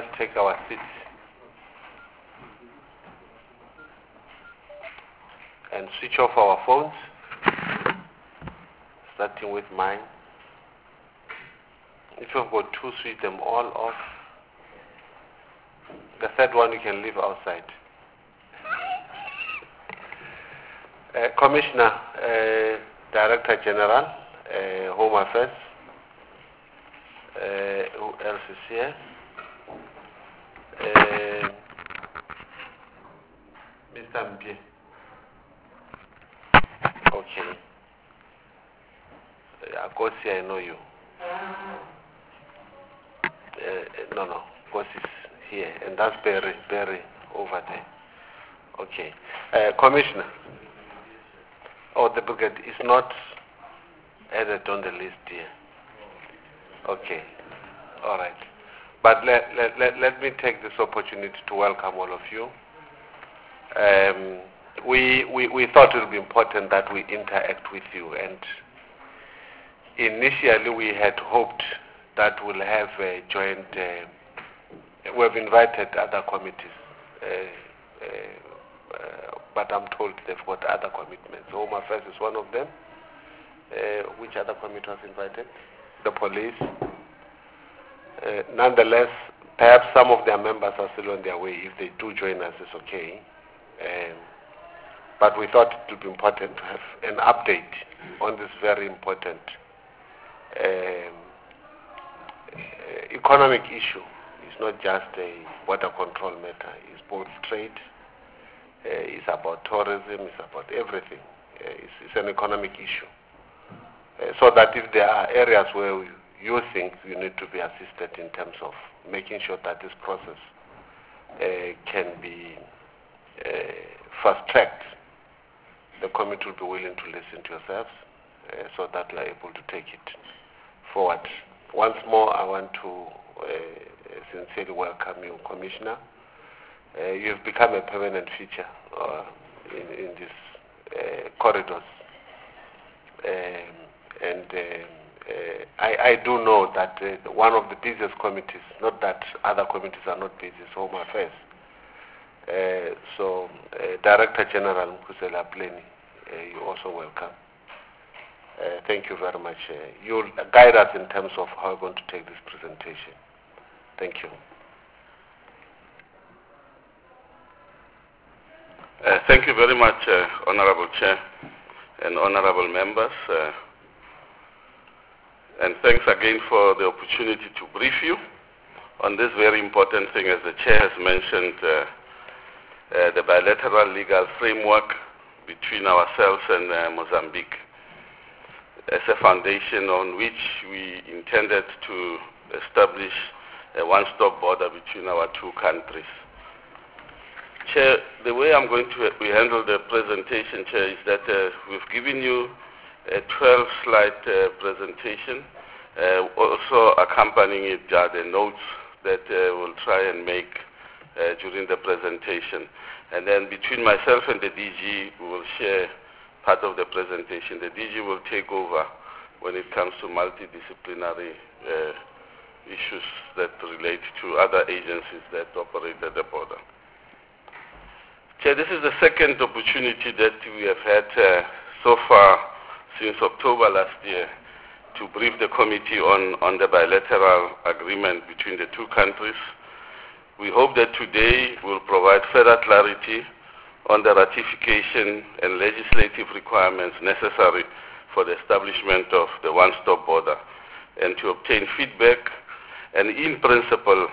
let's take our seats and switch off our phones, starting with mine. If you've got two, switch them all off. The third one you can leave outside. Commissioner, Director General, Home Affairs. Who else is here? Mr. Mpie. Okay. Akosi, I know you. No. Akosi is here, and that's Barry over there. Okay. Commissioner. Oh, the brigade is not added on the list here. Okay. All right. But let me take this opportunity to welcome all of you. We thought it would be important that we interact with you, and initially we had hoped that we'll have a joint. We've invited other committees, but I'm told they've got other commitments. Home Affairs is one of them. Which other committee was invited? The police. Nonetheless, perhaps some of their members are still on their way. If they do join us, it's okay. But we thought it would be important to have an update on this very important economic issue. It's not just a border control matter. It's both trade, it's about tourism, it's about everything. It's an economic issue. So that if there are areas where you think you need to be assisted in terms of making sure that this process can be fast-tracked, the committee will be willing to listen to yourselves so that we are able to take it forward. Once more, I want to sincerely welcome you, Commissioner. You've become a permanent feature in these corridors. I do know that one of the busiest committees, not that other committees are not busy, is Home Affairs. So, Director General Mkhusela Pleni, you're also welcome. Thank you very much. You'll guide us in terms of how we're going to take this presentation. Thank you. Thank you very much, Honorable Chair and Honorable Members. And thanks again for the opportunity to brief you on this very important thing. As the Chair has mentioned, the bilateral legal framework between ourselves and Mozambique as a foundation on which we intended to establish a one-stop border between our two countries. Chair, the way I'm going to handle the presentation, Chair, is that we've given you a 12-slide presentation. Also accompanying it are the notes that we'll try and make during the presentation. And then between myself and the DG, we will share part of the presentation. The DG will take over when it comes to multidisciplinary issues that relate to other agencies that operate at the border. Chair, this is the second opportunity that we have had so far since October last year to brief the committee on the bilateral agreement between the two countries. We hope that today will provide further clarity on the ratification and legislative requirements necessary for the establishment of the one-stop border, and to obtain feedback and in principle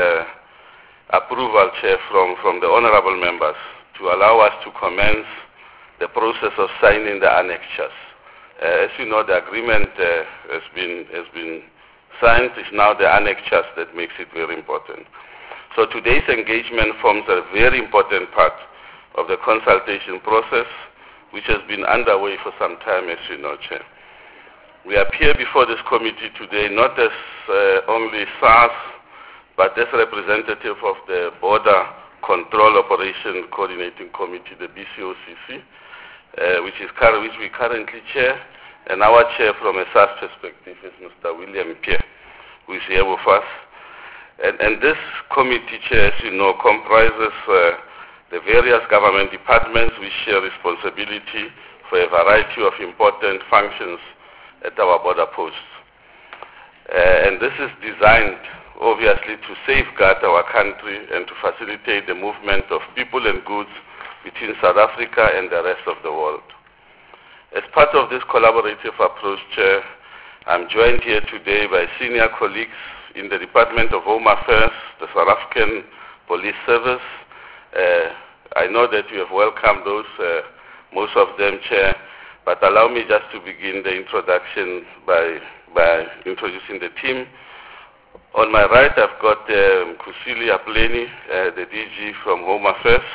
approval, Chair, from the honorable members to allow us to commence the process of signing the annexures. As you know, the agreement has been signed. It's now the annexures that makes it very important. So today's engagement forms a very important part of the consultation process, which has been underway for some time, as you know, Chair. We appear before this committee today not as only SARS, but as representative of the Border Control Operation Coordinating Committee, the BCOCC, which we currently chair, and our chair from a SARS perspective is Mr. William Mpie, who is here with us. And this committee, Chair, as you know, comprises the various government departments which share responsibility for a variety of important functions at our border posts. And this is designed, obviously, to safeguard our country and to facilitate the movement of people and goods between South Africa and the rest of the world. As part of this collaborative approach, Chair, I'm joined here today by senior colleagues in the Department of Home Affairs, the South African Police Service. I know that you have welcomed those, most of them, Chair, but allow me just to begin the introduction by introducing the team. On my right, I've got Kusili Apleni, the DG from Home Affairs.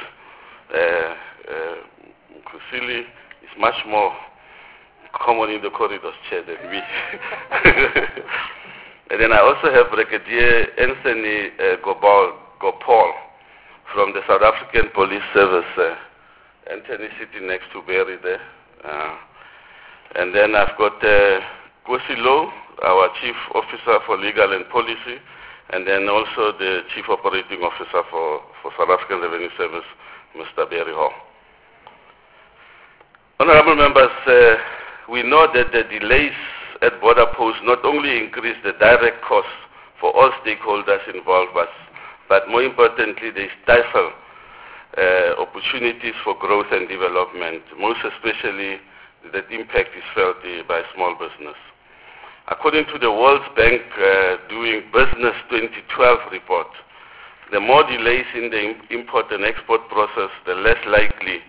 Kusili is much more common in the corridors, Chair, than me. And then I also have Brigadier Anthony Gopal from the South African Police Service. Anthony sitting next to Barry there. And then I've got Kwesilo, our Chief Officer for Legal and Policy, and then also the Chief Operating Officer for South African Revenue Service, Mr. Barry Hall. Honorable members, we know that the delays at border posts not only increase the direct costs for all stakeholders involved, but more importantly, they stifle opportunities for growth and development, most especially that impact is felt by small business. According to the World Bank Doing Business 2012 report, the more delays in the import and export process, the less likely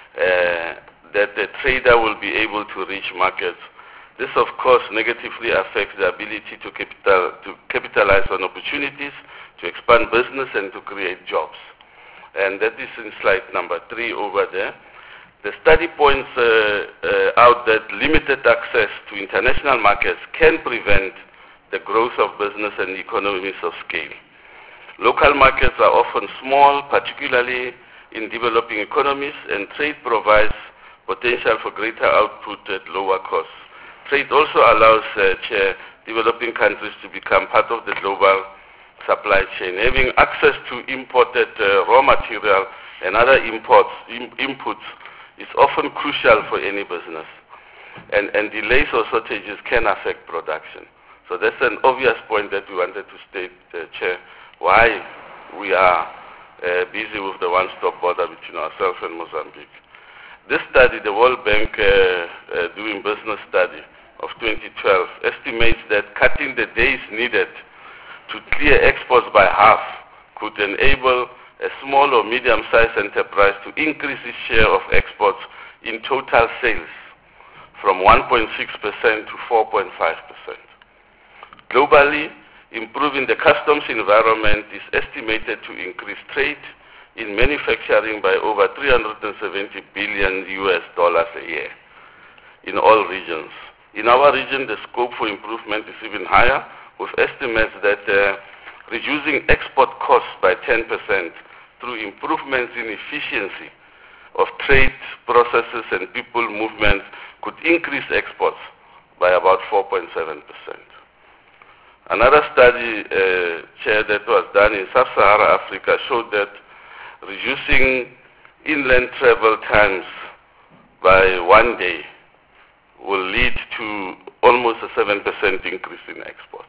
that the trader will be able to reach markets. This, of course, negatively affects the ability to capitalize on opportunities, to expand business, and to create jobs. And that is in slide number 3 over there. The study points out that limited access to international markets can prevent the growth of business and economies of scale. Local markets are often small, particularly in developing economies, and trade provides potential for greater output at lower costs. Trade also allows developing countries to become part of the global supply chain. Having access to imported raw material and other inputs is often crucial for any business. And delays or shortages can affect production. So that's an obvious point that we wanted to state, Chair, why we are busy with the one-stop border between ourselves and Mozambique. This study, the World Bank Doing Business study of 2012, estimates that cutting the days needed to clear exports by half could enable a small or medium-sized enterprise to increase its share of exports in total sales from 1.6% to 4.5%. Globally, improving the customs environment is estimated to increase trade in manufacturing by over $370 billion a year in all regions. In our region, the scope for improvement is even higher, with estimates that reducing export costs by 10% through improvements in efficiency of trade processes and people movements could increase exports by about 4.7%. Another study, Chair, that was done in Sub-Saharan Africa showed that reducing inland travel times by 1 day will lead to almost a 7% increase in exports.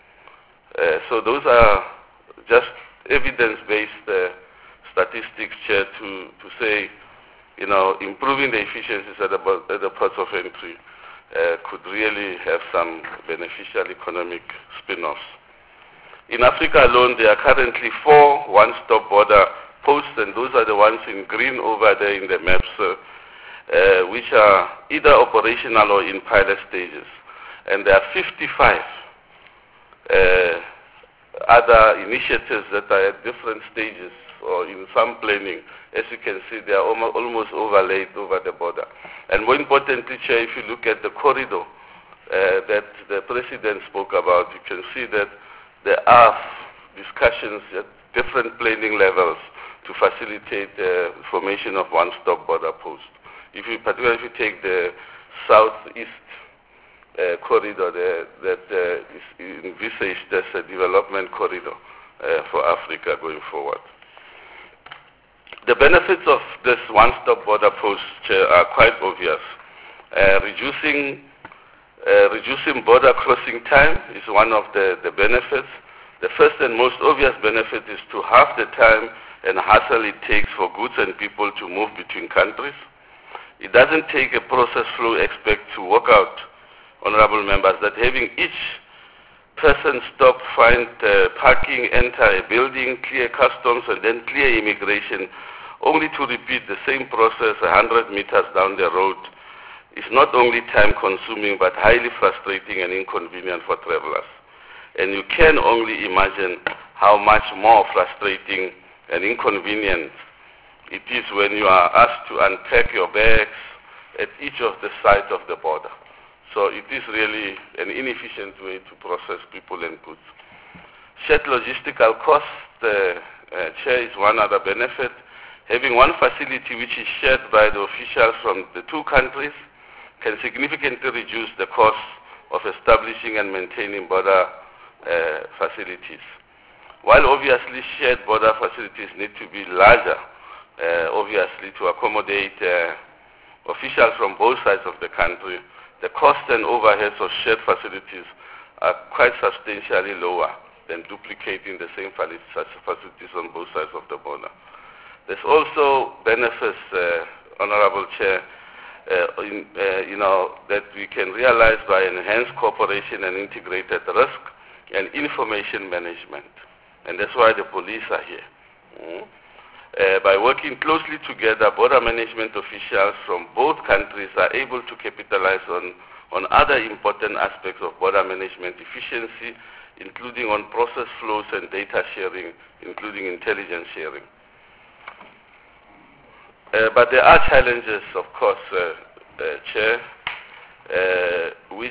So those are just evidence-based statistics, Chair, to say, improving the efficiencies at the ports of entry could really have some beneficial economic spin-offs. In Africa alone, there are currently 4 one-stop border posts, and those are the ones in green over there in the maps, which are either operational or in pilot stages. And there are 55 other initiatives that are at different stages or in some planning. As you can see, they are almost overlaid over the border. And more importantly, Chair, if you look at the corridor that the President spoke about, you can see that there are discussions at different planning levels to facilitate the formation of one-stop border posts. Particularly if you take the southeast corridor that is envisaged as a development corridor, for Africa going forward. The benefits of this one-stop border post, Chair, are quite obvious. Reducing border crossing time is one of the benefits. The first and most obvious benefit is to halve the time and hassle it takes for goods and people to move between countries. It doesn't take a process flow expert to work out, honorable members, that having each person stop, find parking, enter a building, clear customs, and then clear immigration, only to repeat the same process 100 meters down the road, is not only time-consuming but highly frustrating and inconvenient for travelers. And you can only imagine how much more frustrating and inconvenient it is when you are asked to unpack your bags at each of the sides of the border. So it is really an inefficient way to process people and goods. Shared logistical cost, Chair, is one other benefit. Having one facility which is shared by the officials from the two countries can significantly reduce the cost of establishing and maintaining border facilities. While obviously shared border facilities need to be larger, obviously to accommodate officials from both sides of the country, the cost and overheads of shared facilities are quite substantially lower than duplicating the same facilities on both sides of the border. There's also benefits, Honorable Chair, that we can realize by enhanced cooperation and integrated risk and information management. And that's why the police are here. By working closely together, border management officials from both countries are able to capitalize on other important aspects of border management efficiency, including on process flows and data sharing, including intelligence sharing. But there are challenges, of course, Chair, which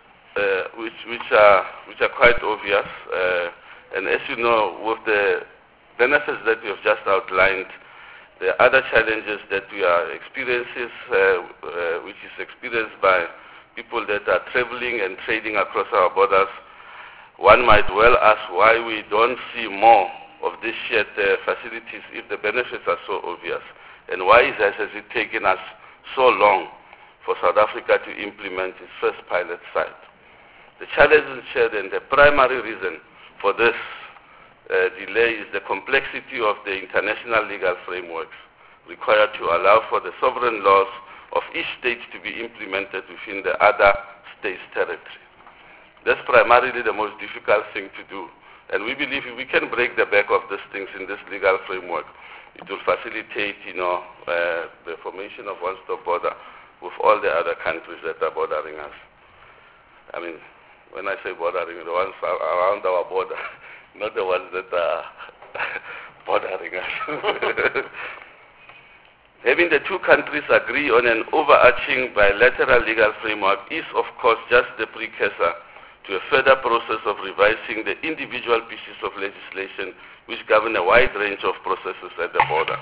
are quite obvious. And as you know, with the benefits that we have just outlined, there are other challenges that we are experiencing, which is experienced by people that are traveling and trading across our borders. One might well ask why we don't see more of these shared facilities if the benefits are so obvious. And why has it taken us so long for South Africa to implement its first pilot site? The challenge is shared, and the primary reason for this delay is the complexity of the international legal frameworks required to allow for the sovereign laws of each state to be implemented within the other state's territory. That's primarily the most difficult thing to do. And we believe if we can break the back of these things in this legal framework, it will facilitate, the formation of one-stop border with all the other countries that are bordering us. I mean, when I say bordering, the ones around our border, not the ones that are bordering us. Having the two countries agree on an overarching bilateral legal framework is, of course, just the precursor to a further process of revising the individual pieces of legislation which govern a wide range of processes at the border.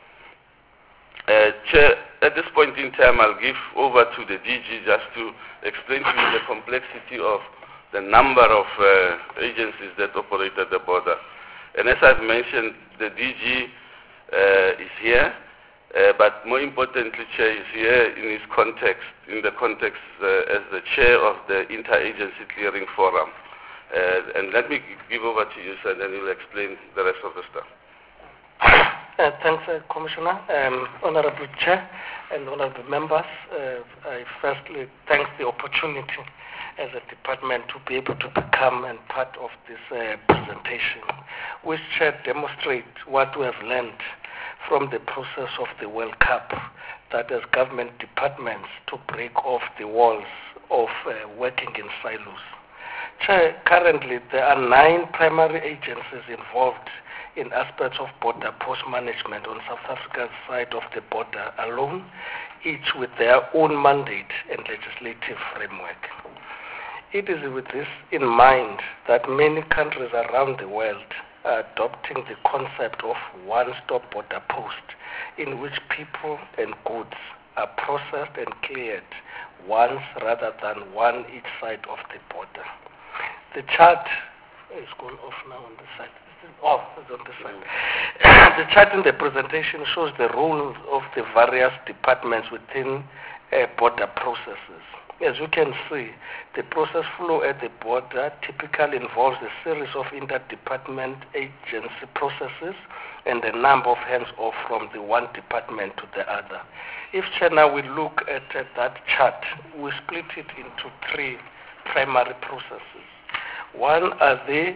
Chair, at this point in time, I'll give over to the DG just to explain to you the complexity of the number of agencies that operate at the border. And as I've mentioned, the DG is here, but more importantly, Chair is here in the context as the chair of the Interagency Clearing Forum. And let me give over to you, sir, and then you'll explain the rest of the stuff. Thanks, Commissioner. Honorable Chair and honorable members, I firstly thank the opportunity as a department to be able to become and part of this presentation, which demonstrates what we have learned from the process of the World Cup, that as government departments to break off the walls of working in silos. Chair, currently there are 9 primary agencies involved in aspects of border post management on South Africa's side of the border alone, each with their own mandate and legislative framework. It is with this in mind that many countries around the world are adopting the concept of one-stop border post, in which people and goods are processed and cleared once rather than one each side of the border. The chart is going off now on the side. It's on the side. The chart in the presentation shows the roles of the various departments within border processes. As you can see, the process flow at the border typically involves a series of interdepartment agency processes and a number of hands-off from the one department to the other. If now we look at that chart, we split it into three primary processes. One are the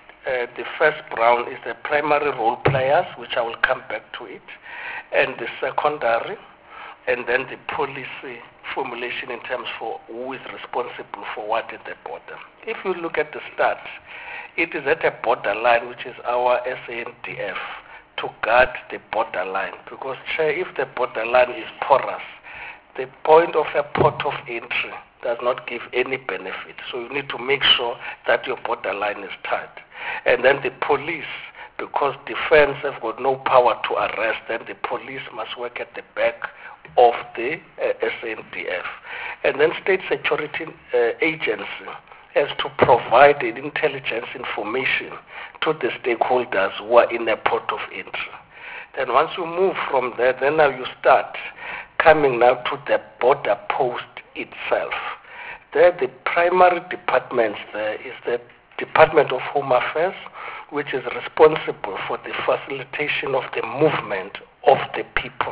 first brown is the primary role players, which I will come back to it, and the secondary, and then the policy formulation in terms for who is responsible for what at the border. If you look at the start, it is at a borderline, which is our SANDF, to guard the borderline, because if the borderline is porous, the point of a port of entry does not give any benefit. So you need to make sure that your borderline is tight. And then the police, because defense have got no power to arrest, then the police must work at the back of the SANDF. And then state security agency has to provide the intelligence information to the stakeholders who are in a port of entry. Then once you move from there, then now you start coming now to the border post itself. There, the primary departments there is the Department of Home Affairs, which is responsible for the facilitation of the movement of the people.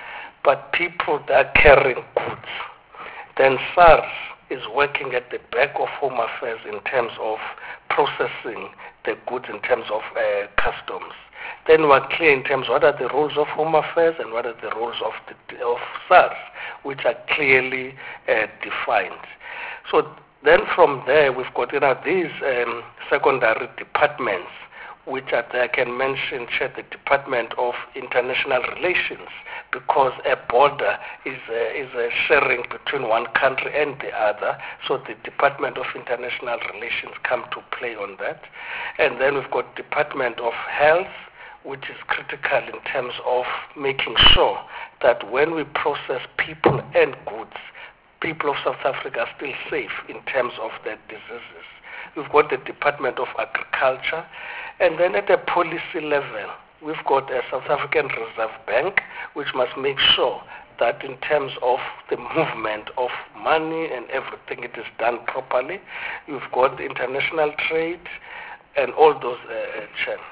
But people that are carrying goods. Then SARS is working at the back of Home Affairs in terms of processing the goods in terms of customs. Then we're clear in terms of what are the roles of Home Affairs and what are the roles of SARS, which are clearly defined. So then from there, we've got these secondary departments, which are there. I can mention the Department of International Relations, because a border is a sharing between one country and the other. So the Department of International Relations come to play on that. And then we've got Department of Health, which is critical in terms of making sure that when we process people and goods, people of South Africa are still safe in terms of their diseases. We've got the Department of Agriculture, and then at the policy level, we've got a South African Reserve Bank, which must make sure that in terms of the movement of money and everything, it is done properly. You've got international trade and all those channels.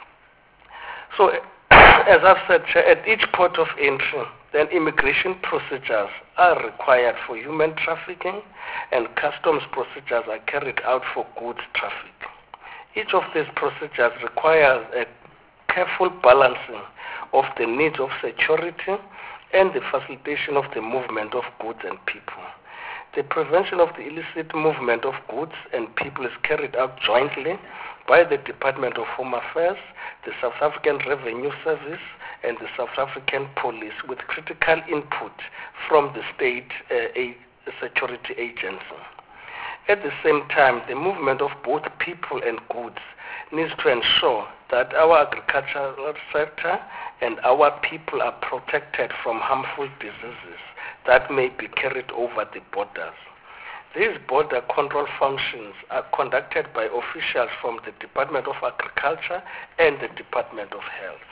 So, as I've said, at each port of entry, then immigration procedures are required for human trafficking, and customs procedures are carried out for goods trafficking. Each of these procedures requires a careful balancing of the needs of security and the facilitation of the movement of goods and people. The prevention of the illicit movement of goods and people is carried out jointly by the Department of Home Affairs, the South African Revenue Service, and the South African Police, with critical input from the state security agency. At the same time, the movement of both people and goods needs to ensure that our agricultural sector and our people are protected from harmful diseases that may be carried over the borders. These border control functions are conducted by officials from the Department of Agriculture and the Department of Health.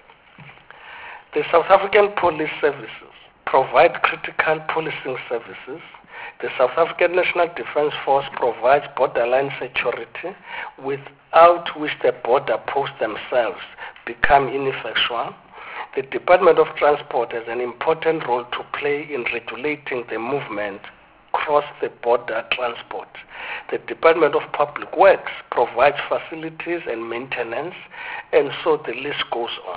The South African Police Services provide critical policing services. The South African National Defence Force provides borderline security, without which the border posts themselves become ineffectual. The Department of Transport has an important role to play in regulating the movement across the border transport. The Department of Public Works provides facilities and maintenance, and so the list goes on.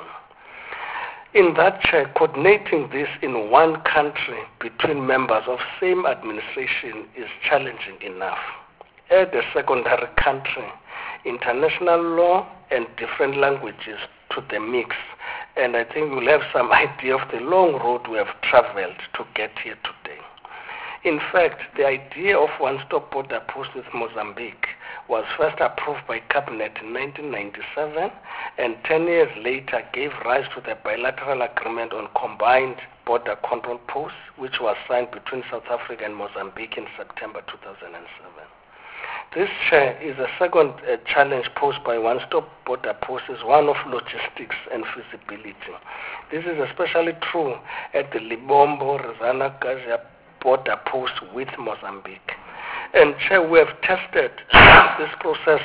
In that check, coordinating this in one country between members of same administration is challenging enough. Add a secondary country, international law, and different languages to the mix, and I think we'll have some idea of the long road we have traveled to get here today. In fact, the idea of one-stop border post with Mozambique was first approved by Cabinet in 1997, and 10 years later gave rise to the bilateral agreement on combined border control posts, which was signed between South Africa and Mozambique in September 2007. This is a second challenge posed by one-stop border post is one of logistics and feasibility. This is especially true at the Libombo-Rizana-Gazia border post with Mozambique. And we have tested this process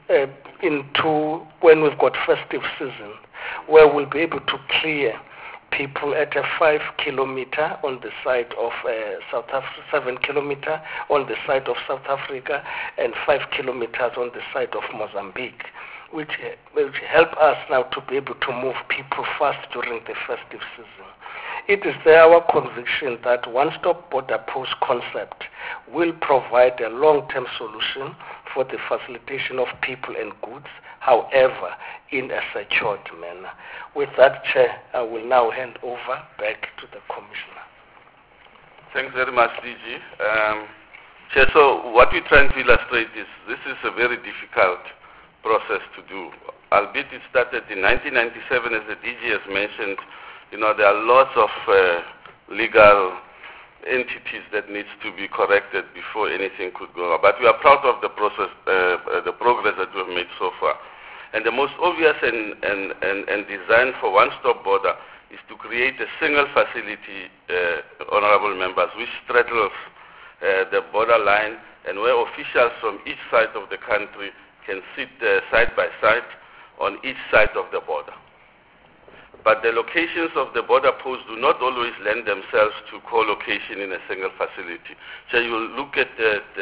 into when we've got festive season, where we'll be able to clear people at a 5 kilometer on the side of South Africa, 7 kilometer on the side of South Africa, and 5 kilometers on the side of Mozambique, which help us now to be able to move people fast during the festive season. It is our conviction that one-stop border post concept will provide a long-term solution for the facilitation of people and goods, however, in a secured manner. With that, Chair, I will now hand over back to the Commissioner. Thanks very much, DG. Chair, so what we're trying to illustrate is this is a very difficult process to do. Albeit it started in 1997, as the DG has mentioned, there are lots of legal entities that needs to be corrected before anything could go. But we are proud of the process, the progress that we have made so far. And the most obvious and design for one-stop border is to create a single facility, honorable members, which straddles the borderline and where officials from each side of the country can sit side by side on each side of the border. But the locations of the border posts do not always lend themselves to co-location in a single facility. So you look at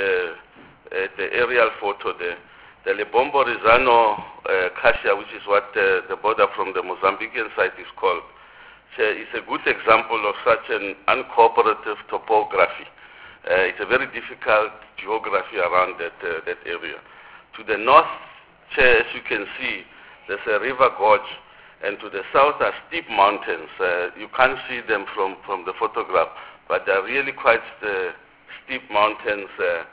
the aerial photo there. The Lebombo-Rizano Kasia, which is what the border from the Mozambican side is called, is a good example of such an uncooperative topography. It's a very difficult geography around that area. To the north, as you can see, there's a river gorge, and to the south are steep mountains. You can't see them from the photograph, but they're really quite steep mountains.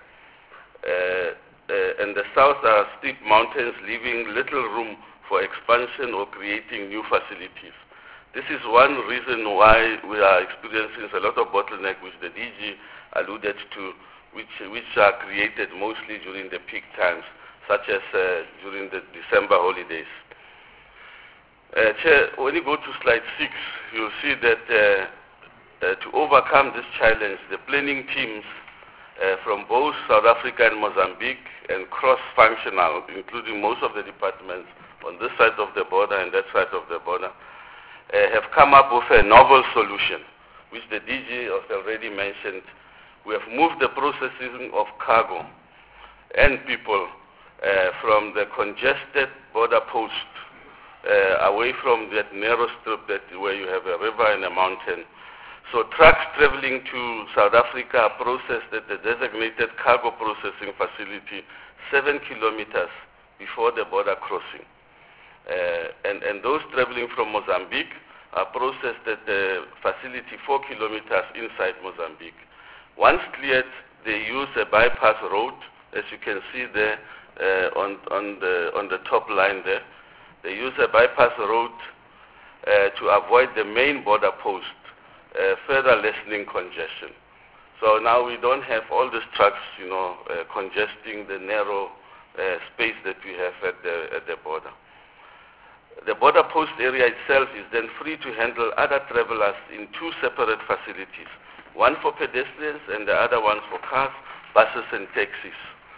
And the south are steep mountains, leaving little room for expansion or creating new facilities. This is one reason why we are experiencing a lot of bottleneck, which the DG alluded to, which are created mostly during the peak times, such as during the December holidays. Chair, when you go to slide 6, you'll see that to overcome this challenge, the planning teams from both South Africa and Mozambique and cross-functional, including most of the departments on this side of the border and that side of the border, have come up with a novel solution, which the DG has already mentioned. We have moved the processing of cargo and people from the congested border post away from that narrow strip where you have a river and a mountain. So trucks traveling to South Africa are processed at the designated cargo processing facility 7 kilometers before the border crossing. And those traveling from Mozambique are processed at the facility 4 kilometers inside Mozambique. Once cleared, they use a bypass road, as you can see there on the top line there. They use a bypass road to avoid the main border post, further lessening congestion. So now we don't have all these trucks, congesting the narrow space that we have at the border. The border post area itself is then free to handle other travelers in 2 separate facilities, one for pedestrians and the other one for cars, buses and taxis.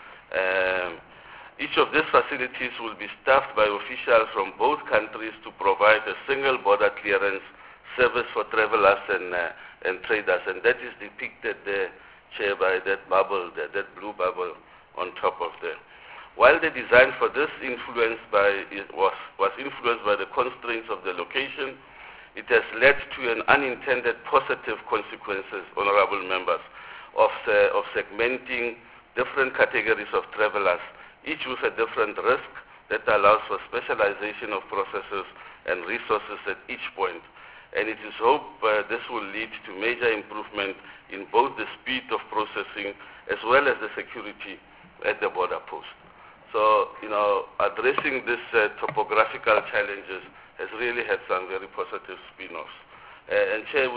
Each of these facilities will be staffed by officials from both countries to provide a single border clearance service for travelers and traders, and that is depicted there, Chair, by that bubble, that blue bubble on top of there. While the design for this was influenced by the constraints of the location, it has led to an unintended positive consequences, honorable members, of segmenting different categories of travelers, each with a different risk that allows for specialization of processes and resources at each point. And it is hoped this will lead to major improvement in both the speed of processing as well as the security at the border post. So, addressing these topographical challenges has really had some very positive spin-offs. And Chair,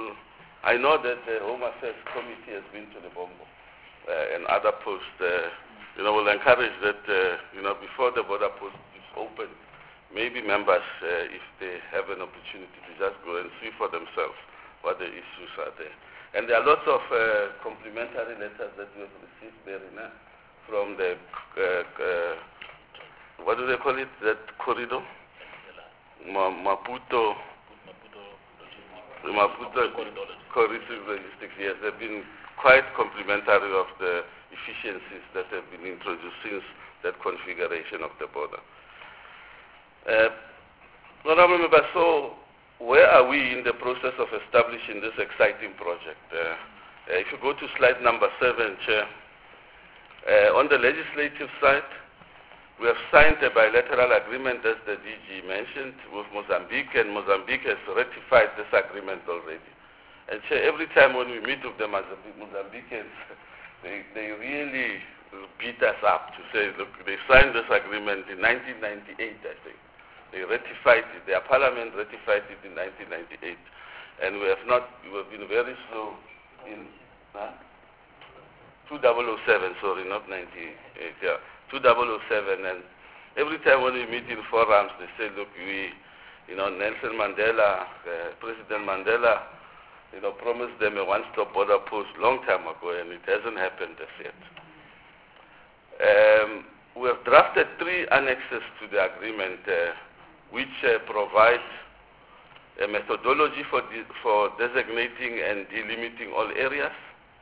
I know that the Home Affairs Committee has been to the Bombo and other posts we'll encourage that, before the border post is opened, maybe members, if they have an opportunity to just go and see for themselves what the issues are there. And there are lots of complimentary letters that we have received there from the, what do they call it, that corridor? Maputo Corridor Logistics. Yes, they've been quite complimentary of the efficiencies that have been introduced since that configuration of the border. Honorable Member, so where are we in the process of establishing this exciting project? If you go to slide number 7, Chair, on the legislative side, we have signed a bilateral agreement, as the DG mentioned, with Mozambique, and Mozambique has ratified this agreement already. And Chair, every time when we meet with the Mozambicans, they really beat us up to say, look, they signed this agreement in 1998, I think. They ratified it, their parliament ratified it in 1998. And we have been very slow in 2007, sorry, not 98, yeah, 2007. And every time when we meet in forums, they say, look, Nelson Mandela, President Mandela, promised them a one-stop border post long time ago, and it hasn't happened as yet. We have drafted 3 annexes to the agreement, which provide a methodology for designating and delimiting all areas.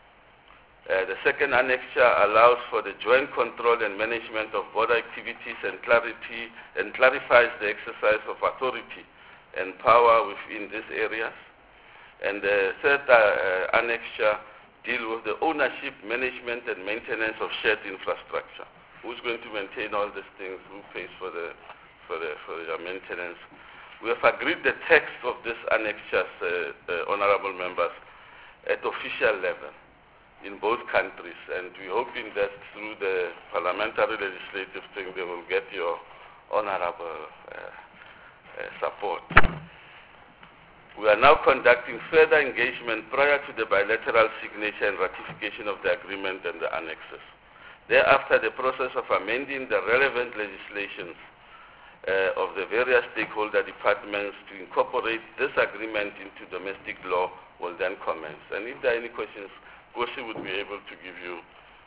The second annexure allows for the joint control and management of border activities and clarifies the exercise of authority and power within these areas. And the third annexure deals with the ownership, management, and maintenance of shared infrastructure. Who's going to maintain all these things? Who pays for the maintenance? We have agreed the text of this annexures, honorable members, at official level in both countries, and we're hoping that through the parliamentary legislative thing they will get your honorable support. We are now conducting further engagement prior to the bilateral signature and ratification of the agreement and the annexes. Thereafter, the process of amending the relevant legislations of the various stakeholder departments to incorporate this agreement into domestic law will then commence. And if there are any questions, Gosi would be able to give you,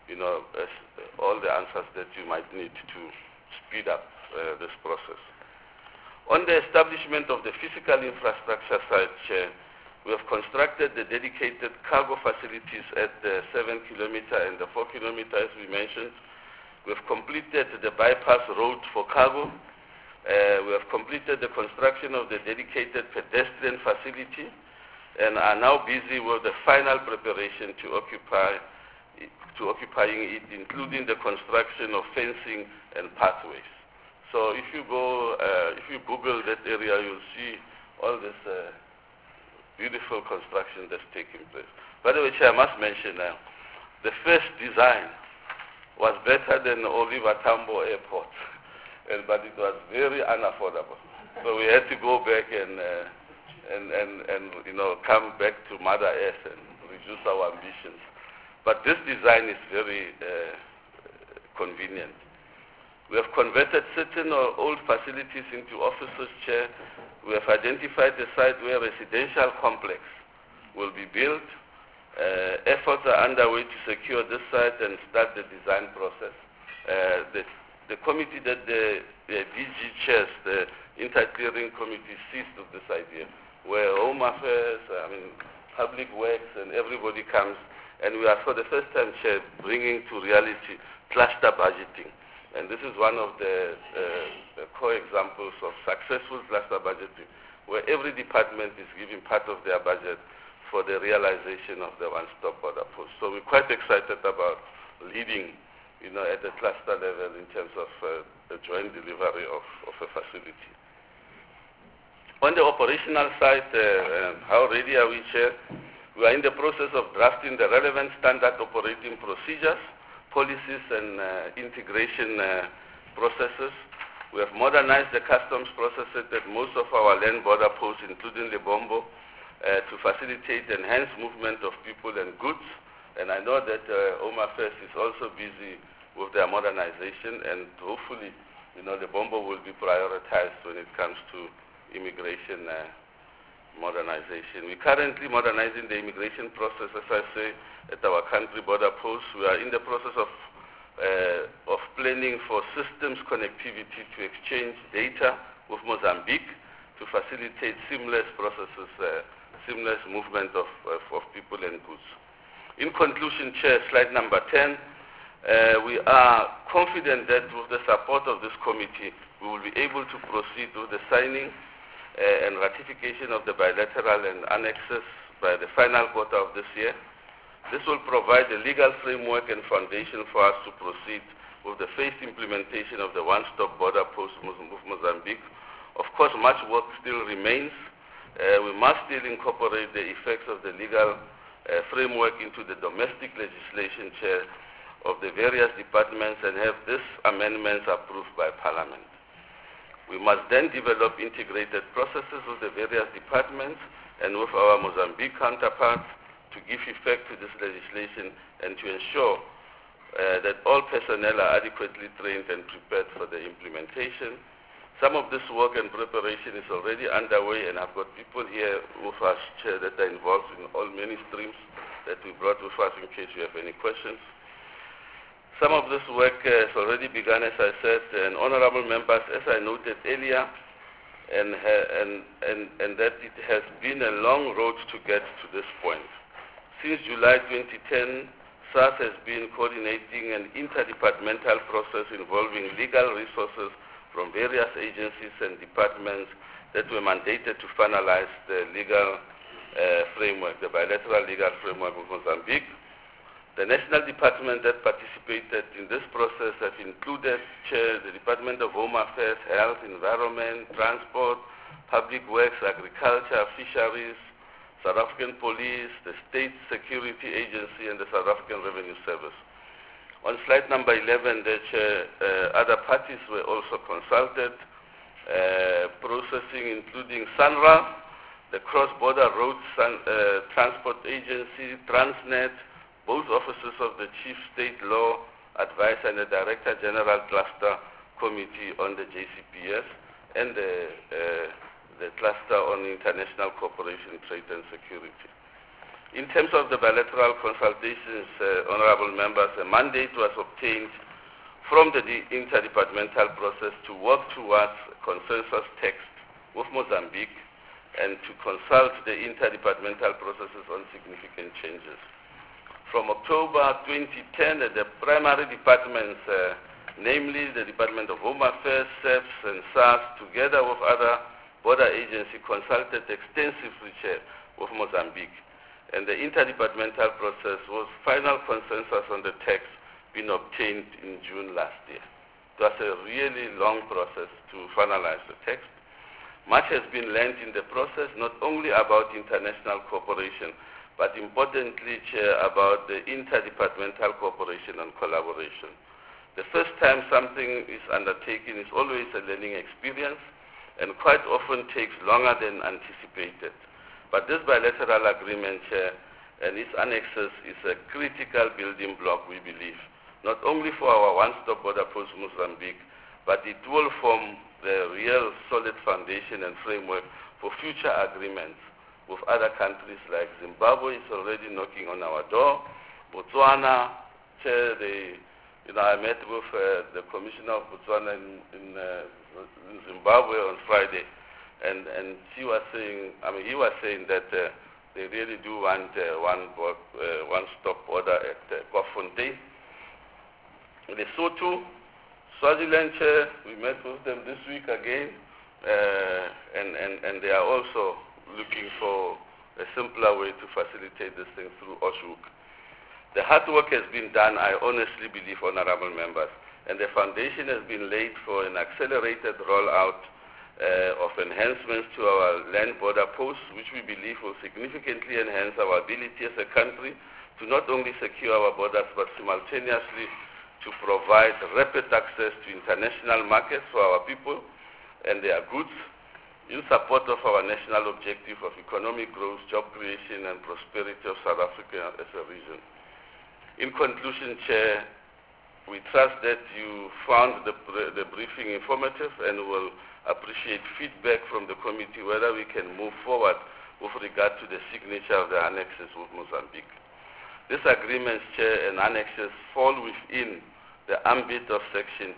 all the answers that you might need to speed up this process. On the establishment of the physical infrastructure side, Chair, we have constructed the dedicated cargo facilities at the 7-kilometer and the 4-kilometer, as we mentioned. We have completed the bypass road for cargo. We have completed the construction of the dedicated pedestrian facility and are now busy with the final preparation to occupying it, including the construction of fencing and pathways. So if you go, if you Google that area, you'll see all this beautiful construction that's taking place. By the way, Chair, I must mention the first design was better than Oliver Tambo Airport. But it was very unaffordable. So we had to go back and come back to Mother Earth and reduce our ambitions. But this design is very convenient. We have converted certain old facilities into offices, Chair. We have identified the site where a residential complex will be built. Efforts are underway to secure this site and start the design process. The committee that the DG chairs, the inter-clearing committee, seized of this idea, where Home Affairs, Public Works, and everybody comes, and we are for the first time, Chair, bringing to reality cluster budgeting. And this is one of the core examples of successful cluster budgeting, where every department is giving part of their budget for the realization of the one-stop border post. So we're quite excited about leading at the cluster level in terms of the joint delivery of a facility. On the operational side, how ready are we, Chair? We are in the process of drafting the relevant standard operating procedures, policies, and integration processes. We have modernized the customs processes at most of our land border posts, including Lebombo, to facilitate enhanced movement of people and goods. And I know that Home Affairs is also busy with their modernization, and hopefully, the Bombo will be prioritized when it comes to immigration modernization. We're currently modernizing the immigration process, as I say, at our country border posts. We are in the process of planning for systems connectivity to exchange data with Mozambique to facilitate seamless processes, seamless movement of people and goods. In conclusion, Chair, slide number 10, we are confident that with the support of this committee, we will be able to proceed with the signing and ratification of the bilateral and annexes by the final quarter of this year. This will provide a legal framework and foundation for us to proceed with the phased implementation of the one-stop border post with Mozambique. Of course, much work still remains. We must still incorporate the effects of the legal framework into the domestic legislation, Chair, of the various departments and have these amendments approved by Parliament. We must then develop integrated processes with the various departments and with our Mozambique counterparts to give effect to this legislation and to ensure that all personnel are adequately trained and prepared for the implementation. Some of this work and preparation is already underway, and I've got people here with us, Chair, that are involved in all many streams that we brought with us in case you have any questions. Some of this work has already begun, as I said, and honorable members, as I noted earlier, and that it has been a long road to get to this point. Since July 2010, SARS has been coordinating an interdepartmental process involving legal resources from various agencies and departments that were mandated to finalize the legal framework, the bilateral legal framework with Mozambique. The national department that participated in this process have included, Chair, the Department of Home Affairs, Health, Environment, Transport, Public Works, Agriculture, Fisheries, South African Police, the State Security Agency, and the South African Revenue Service. On slide number 11, other parties were also consulted, processing including SANRAL, the Cross-Border Road Transport Agency, Transnet, both offices of the Chief State Law Advisor and the Director General Cluster Committee on the JCPS, and the Cluster on International Cooperation, Trade and Security. In terms of the bilateral consultations, honorable members, a mandate was obtained from the interdepartmental process to work towards a consensus text with Mozambique and to consult the interdepartmental processes on significant changes. From October 2010, the primary departments, namely the Department of Home Affairs, SEPS, and SARS, together with other border agencies, consulted extensively with Mozambique. And the interdepartmental process was final consensus on the text being obtained in June last year. It was a really long process to finalize the text. Much has been learned in the process, not only about international cooperation, but importantly, Chair, about the interdepartmental cooperation and collaboration. The first time something is undertaken is always a learning experience and quite often takes longer than anticipated. But this bilateral agreement, Chair, and its annexes is a critical building block, we believe, not only for our one-stop border post Mozambique, but it will form the real solid foundation and framework for future agreements with other countries like Zimbabwe is already knocking on our door. Botswana, Chair, I met with the Commissioner of Botswana in Zimbabwe on Friday, and he was saying that they really do want one-stop border at Kwafontein. Lesotho, Swaziland, Chair, we met with them this week again, and they are also looking for a simpler way to facilitate this thing through OSHUK. The hard work has been done, I honestly believe, honorable members, and the foundation has been laid for an accelerated rollout of enhancements to our land border posts, which we believe will significantly enhance our ability as a country to not only secure our borders, but simultaneously to provide rapid access to international markets for our people and their goods, in support of our national objective of economic growth, job creation, and prosperity of South Africa as a region. In conclusion, Chair, We trust that you found the briefing informative and will appreciate feedback from the committee whether we can move forward with regard to the signature of the annexes with Mozambique. These agreements, Chair, and annexes fall within the ambit of Section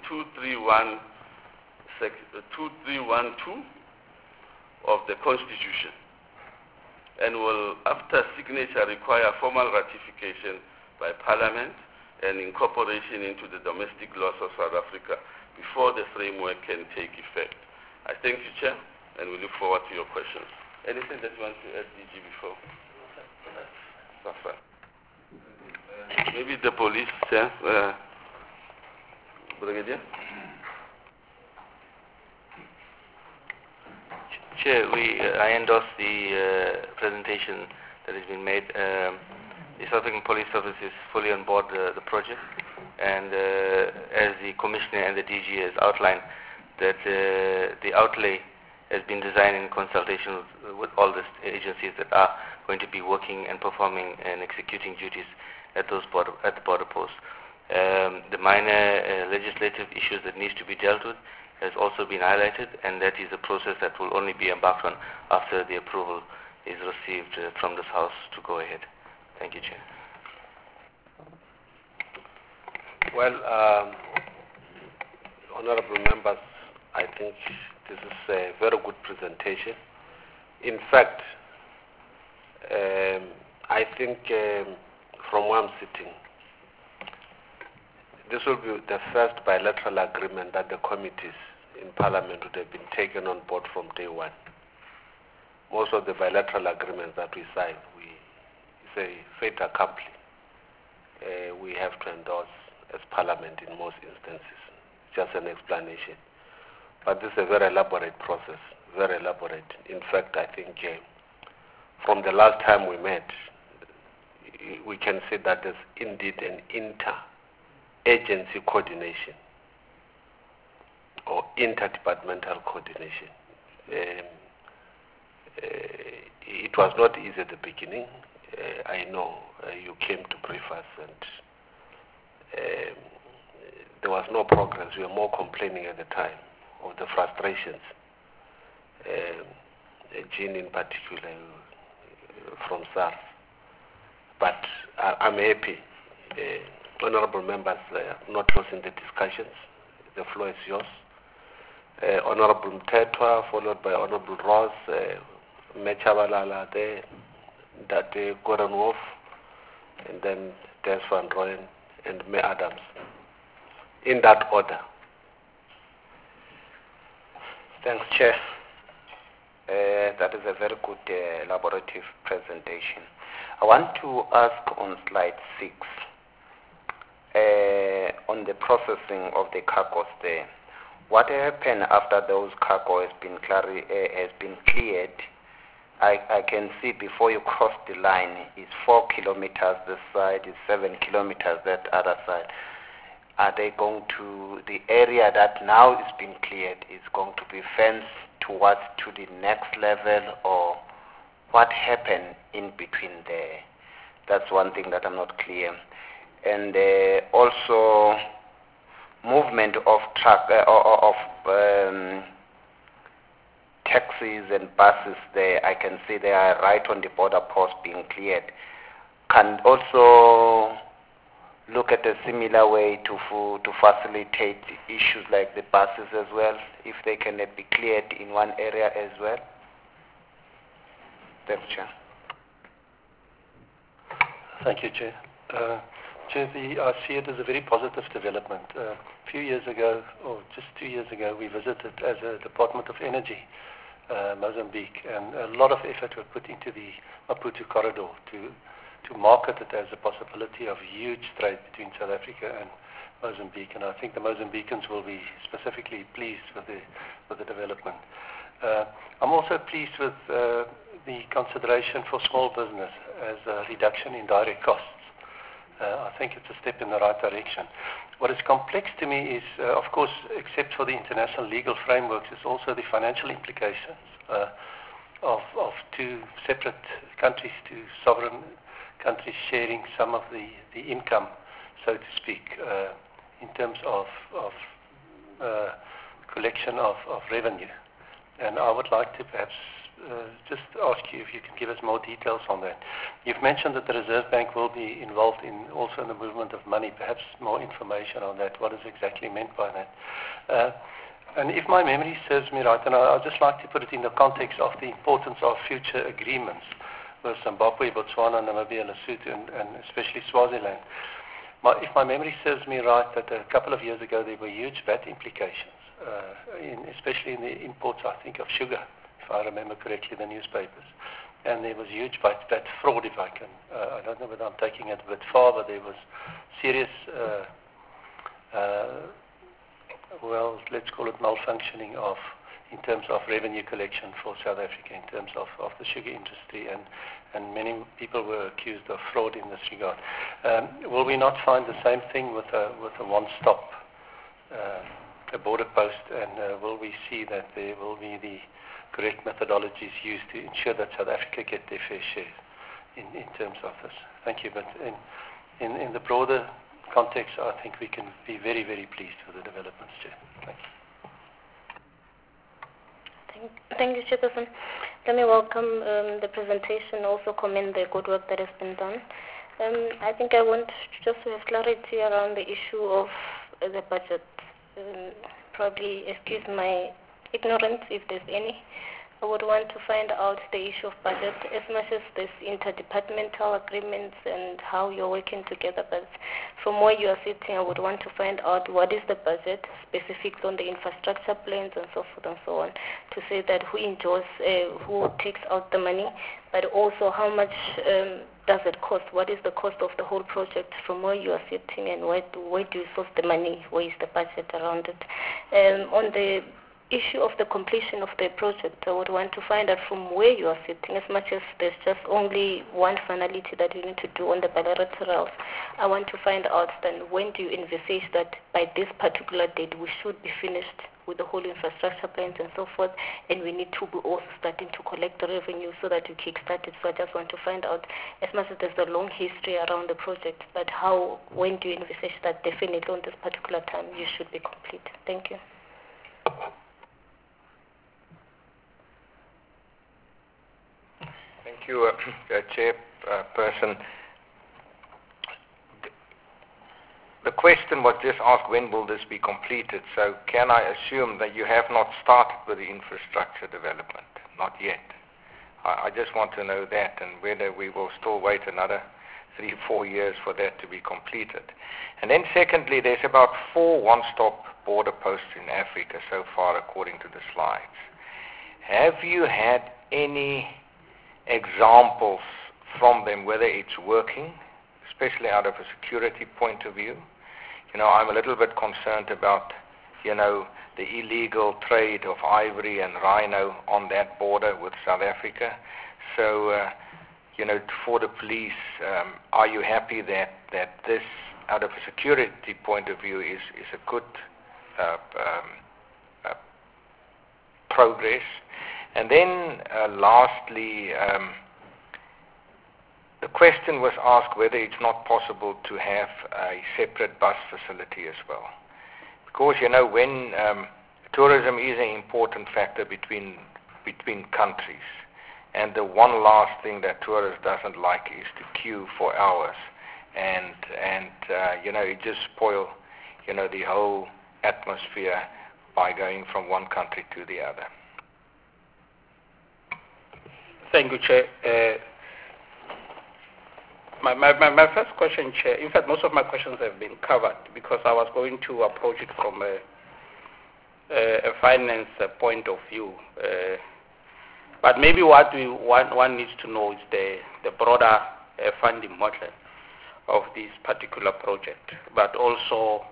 2312 of the Constitution and will, after signature, require formal ratification by Parliament and incorporation into the domestic laws of South Africa before the framework can take effect. I thank you, Chair, and we look forward to your questions. Anything that you want to add, DG, before? Safa. Maybe the police, Chair. Brigadier? Chair, I endorse the presentation that has been made. The South African Police Service is fully on board the project, and as the Commissioner and the DG has outlined, that the outlay has been designed in consultation with all the agencies that are going to be working and performing and executing duties at the border posts. The minor legislative issues that needs to be dealt with has also been highlighted, and that is a process that will only be embarked on after the approval is received from this House to go ahead. Thank you, Chair. Well, honorable members, I think this is a very good presentation. In fact, I think from where I'm sitting, this will be the first bilateral agreement that the committees in Parliament would have been taken on board from day one. Most of the bilateral agreements that we sign, it's a fait accompli. We have to endorse as Parliament in most instances. Just an explanation. But this is a very elaborate process, very elaborate. In fact, I think from the last time we met, we can say that there's indeed an inter-agency coordination or interdepartmental coordination. It was not easy at the beginning. I know you came to brief us, and there was no progress. We were more complaining at the time of the frustrations. Jean in particular from SARS. But I'm happy. Honorable members, not losing the discussions. The floor is yours. Honorable Mtetwa, followed by Honorable Ross, Mechabalala there, Date Gordon Wolf, and then Des Van Rooyen and May Adams. In that order. Thanks, Chair. That is a very good elaborative presentation. I want to ask on slide 6, on the processing of the cargoes there. What happened after those cargo has been cleared? I can see before you cross the line is 4 kilometers this side, is 7 kilometers that other side. Are they going to, the area that now is being cleared is going to be fenced towards to the next level, or what happened in between there? That's one thing that I'm not clear. And also movement of taxis and buses there. I can see they are right on the border post being cleared. Can also look at a similar way to facilitate issues like the buses as well, if they can be cleared in one area as well. Thanks, Chair. Thank you, Chair. Chair, I see it as a very positive development. A few years ago, or just 2 years ago, we visited as a Department of Energy Mozambique, and a lot of effort was put into the Maputo corridor to market it as a possibility of huge trade between South Africa and Mozambique, and I think the Mozambicans will be specifically pleased with the development. I'm also pleased with the consideration for small business as a reduction in direct costs. I think it's a step in the right direction. What is complex to me is, of course, except for the international legal frameworks, is also the financial implications of two separate countries, two sovereign countries sharing some of the income, so to speak, in terms of collection of revenue. And I would like to perhaps just ask you if you can give us more details on that. You've mentioned that the Reserve Bank will be involved also in the movement of money. Perhaps more information on that. What is exactly meant by that? And if my memory serves me right, and I'd just like to put it in the context of the importance of future agreements with Zimbabwe, Botswana, Namibia, Lesotho, and especially Swaziland. If my memory serves me right, that a couple of years ago there were huge VAT implications, especially in the imports, I think, of sugar, if I remember correctly, the newspapers. And there was huge VAT fraud, if I can. I don't know whether I'm taking it a bit far, but there was serious, well, let's call it malfunctioning in terms of revenue collection for South Africa, in terms of the sugar industry, and many people were accused of fraud in this regard. Will we not find the same thing with a one-stop border post, and will we see that there will be the correct methodologies used to ensure that South Africa get their fair share in terms of this? Thank you. But in the broader context, I think we can be very, very pleased with the developments, Chair. Thank you. Thank you, Chairperson. Let me welcome the presentation, also commend the good work that has been done. I think I want just to have clarity around the issue of the budget. Probably excuse my ignorance if there's any. I would want to find out the issue of budget as much as this interdepartmental agreements and how you're working together. But from where you are sitting, I would want to find out what is the budget, specifics on the infrastructure plans and so forth and so on, to say that who enjoys, who takes out the money, but also how much does it cost? What is the cost of the whole project from where you are sitting, and where do you source the money? Where is the budget around it? On the issue of the completion of the project, I would want to find out from where you are sitting, as much as there's just only one finality that you need to do on the bilaterals. I want to find out then when do you envisage that by this particular date we should be finished with the whole infrastructure plans and so forth, and we need to be also starting to collect the revenue so that you kickstart it. So I just want to find out, as much as there's a long history around the project, but when do you envisage that definitely on this particular time you should be complete? Thank you. Thank you, Chairperson. The question was just asked, when will this be completed? So can I assume that you have not started with the infrastructure development? Not yet. I just want to know that, and whether we will still wait another 3-4 years for that to be completed. And then secondly, there's about 4 one-stop border posts in Africa so far, according to the slides. Have you had any examples from them, whether it's working, especially out of a security point of view? I'm a little bit concerned about, the illegal trade of ivory and rhino on that border with South Africa. So, for the police, are you happy that this, out of a security point of view, is a good progress? And then lastly, the question was asked whether it's not possible to have a separate bus facility as well. Because, when tourism is an important factor between countries, and the one last thing that tourist doesn't like is to queue for hours, and it just spoil, the whole atmosphere by going from one country to the other. Thank you, Chair. My first question, Chair, in fact, most of my questions have been covered because I was going to approach it from a finance point of view. But maybe what one needs to know is the broader funding model of this particular project, but also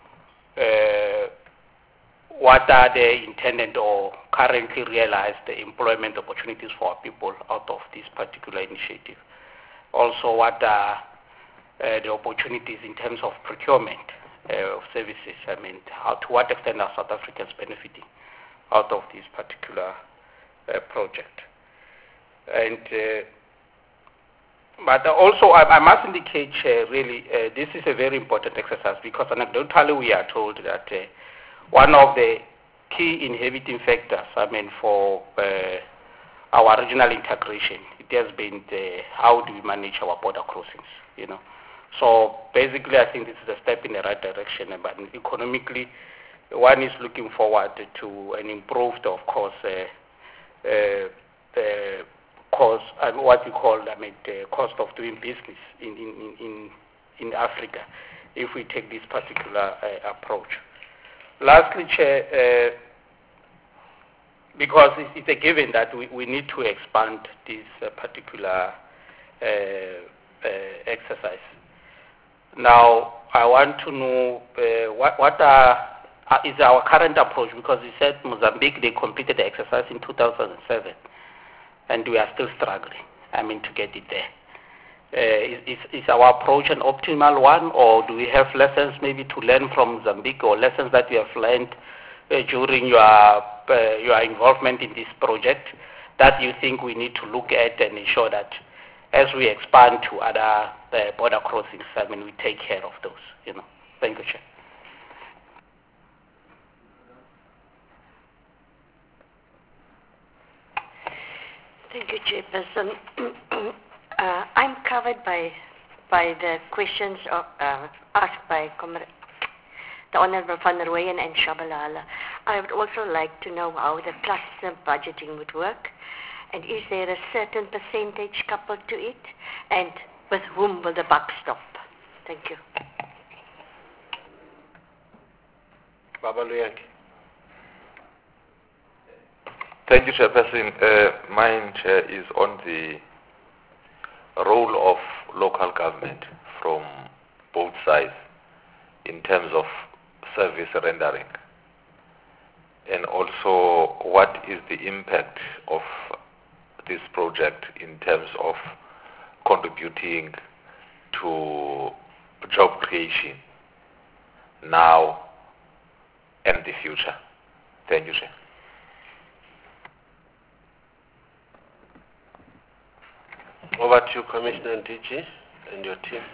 what are the intended or currently realized employment opportunities for people out of this particular initiative. Also, what are the opportunities in terms of procurement of services? I mean, to what extent are South Africans benefiting out of this particular project? And But also, I must indicate, Chair, really, this is a very important exercise because anecdotally we are told that one of the key inhibiting factors, for our regional integration, it has been how do we manage our border crossings, So basically, I think this is a step in the right direction, but economically, one is looking forward to an improved, of course, cost, what you call, the cost of doing business in Africa, if we take this particular approach. Lastly, Chair, because it's a given that we need to expand this particular exercise. Now, I want to know what is our current approach, because you said Mozambique, they completed the exercise in 2007, and we are still struggling, to get it there. Is our approach an optimal one, or do we have lessons maybe to learn from Mozambique, or lessons that you have learned during your involvement in this project that you think we need to look at and ensure that as we expand to other border crossings, we take care of those, Thank you, Chair. Thank you, Chairperson. I'm covered by the questions asked by the Honourable Van der Weyden and Shabalala. I would also like to know how the cluster budgeting would work, and is there a certain percentage coupled to it, and with whom will the buck stop? Thank you. Baba Luyanke. Thank you, Chairperson. Mine, Chair, is on the role of local government from both sides in terms of service rendering, and also what is the impact of this project in terms of contributing to job creation now and the future. Thank you, Chair. Over to you, Commissioner DG, and your team.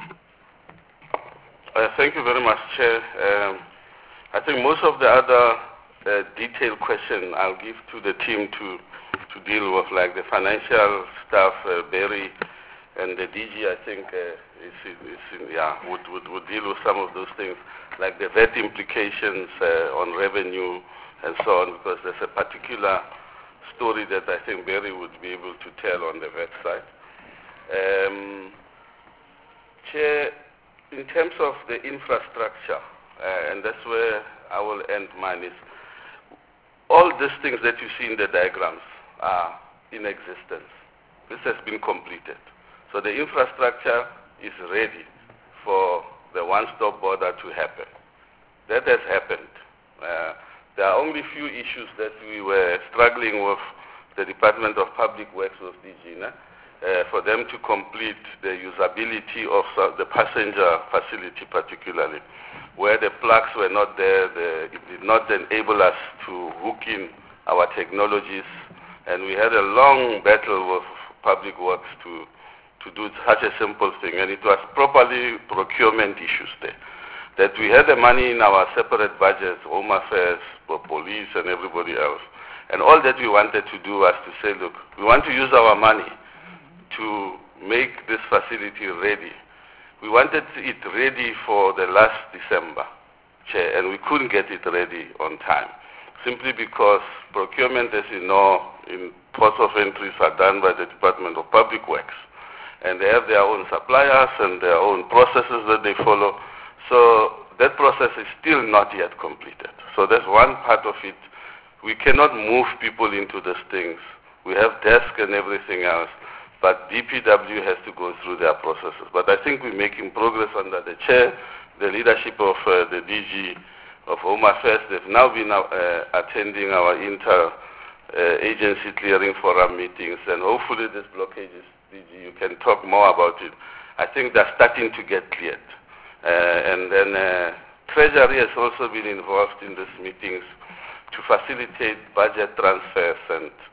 Thank you very much, Chair. I think most of the other detailed questions I'll give to the team to deal with, like the financial stuff, Barry and the DG, I think would deal with some of those things, like the VAT implications on revenue and so on, because there's a particular story that I think Barry would be able to tell on the VAT side. Chair, in terms of the infrastructure, and that's where I will end mine, is all these things that you see in the diagrams are in existence. This has been completed. So the infrastructure is ready for the one-stop border to happen. That has happened. There are only few issues that we were struggling with the Department of Public Works with DG, for them to complete the usability of the passenger facility particularly, where the plugs were not there, it did not enable us to hook in our technologies, and we had a long battle with Public Works to do such a simple thing, and it was properly procurement issues there. That we had the money in our separate budgets, Home Affairs, for police and everybody else, and all that we wanted to do was to say, look, we want to use our money to make this facility ready. We wanted it ready for the last December, Chair, and we couldn't get it ready on time, simply because procurement, as you know, in ports of entries are done by the Department of Public Works, and they have their own suppliers and their own processes that they follow. So that process is still not yet completed. So that's one part of it. We cannot move people into these things. We have desks and everything else, but DPW has to go through their processes. But I think we're making progress under the chair, the leadership of the DG of Home Affairs. They've now been attending our inter-agency clearing forum meetings, and hopefully this blockage is, DG, you can talk more about it. I think they're starting to get cleared. And then Treasury has also been involved in these meetings to facilitate budget transfers and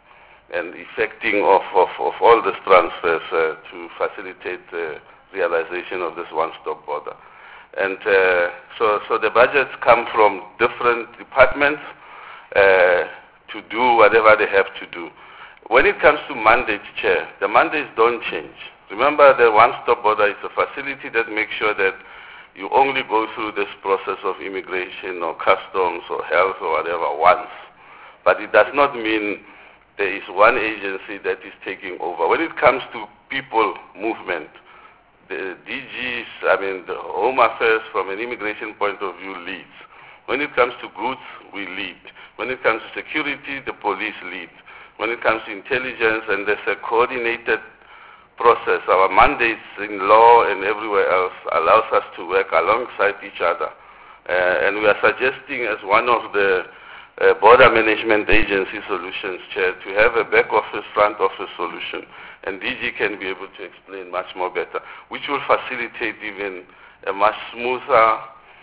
and effecting of all these transfers to facilitate the realization of this one-stop border. And so the budgets come from different departments to do whatever they have to do. When it comes to mandates, Chair, the mandates don't change. Remember, the one-stop border is a facility that makes sure that you only go through this process of immigration or customs or health or whatever once. But it does not mean there is one agency that is taking over. When it comes to people movement, the DGs, the Home Affairs from an immigration point of view leads. When it comes to goods, we lead. When it comes to security, the police lead. When it comes to intelligence, and there's a coordinated process, our mandates in law and everywhere else allows us to work alongside each other. And we are suggesting as one of the border management agency solutions, Chair, to have a back office, front office solution. And DG can be able to explain much more better, which will facilitate even a much smoother,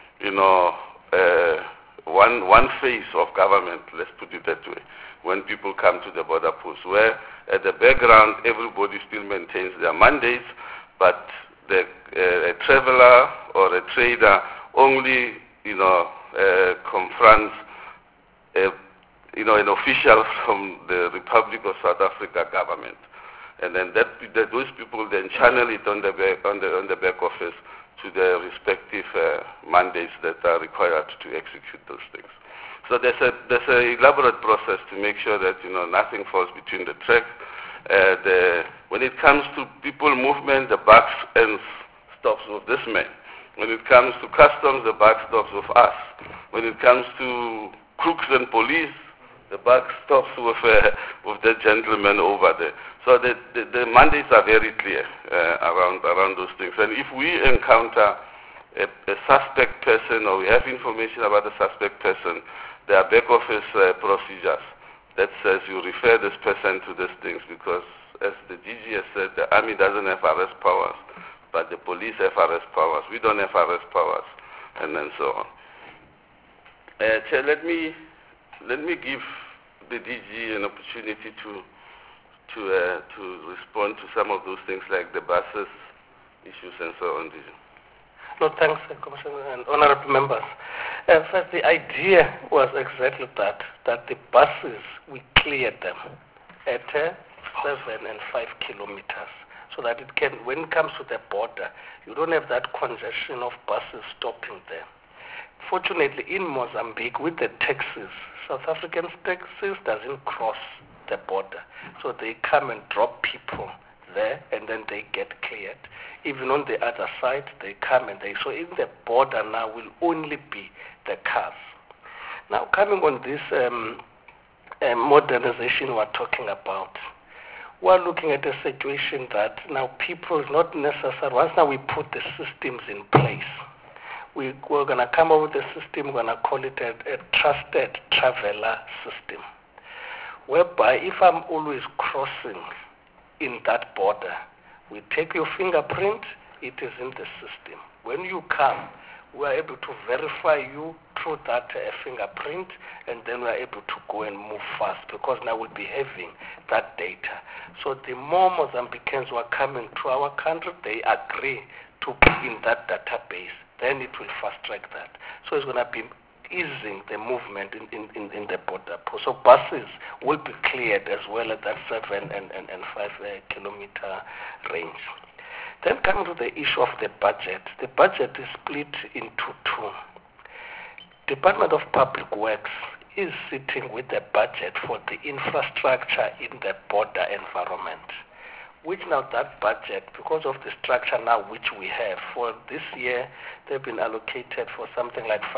one phase of government, let's put it that way, when people come to the border post, where at the background everybody still maintains their mandates, but a traveler or a trader only, confronts an official from the Republic of South Africa government. And then those people then channel it on the back office to their respective mandates that are required to execute those things. So there's an elaborate process to make sure that nothing falls between the tracks. When it comes to people movement, the buck and stops with this man. When it comes to customs, the buck stops with us. When it comes to crooks and police, the buck stops with the gentleman over there. So the mandates are very clear around those things. And if we encounter a suspect person or we have information about a suspect person, there are back office procedures that says you refer this person to these things, because as the DG has said, the army doesn't have arrest powers, but the police have arrest powers. We don't have arrest powers, and then so on. Chair, let me give the DG an opportunity to respond to some of those things like the buses issues and so on. No, thanks, Commissioner and honorable members. First, the idea was exactly that the buses, we cleared them at 7 and 5 kilometers, so that it can, when it comes to the border, you don't have that congestion of buses stopping there. Fortunately, in Mozambique, with the taxis, South African taxis doesn't cross the border, so they come and drop people there, and then they get cleared. Even on the other side, they come and so in the border now will only be the cars. Now, coming on this modernization we're talking about, we're looking at a situation that now people not necessarily, once now we put the systems in place, we're going to come up with a system, we're going to call it a trusted traveler system, whereby if I'm always crossing in that border, we take your fingerprint, it is in the system. When you come, we are able to verify you through that fingerprint, and then we are able to go and move fast, because now we'll be having that data. So the more Mozambicans who are coming to our country, they agree to be in that database, then it will fast track that. So it's going to be easing the movement in the border. So buses will be cleared as well at that 7 and 5 kilometer range. Then coming to the issue of the budget is split into two. Department of Public Works is sitting with the budget for the infrastructure in the border environment, which now that budget, because of the structure now which we have, for this year, they've been allocated for something like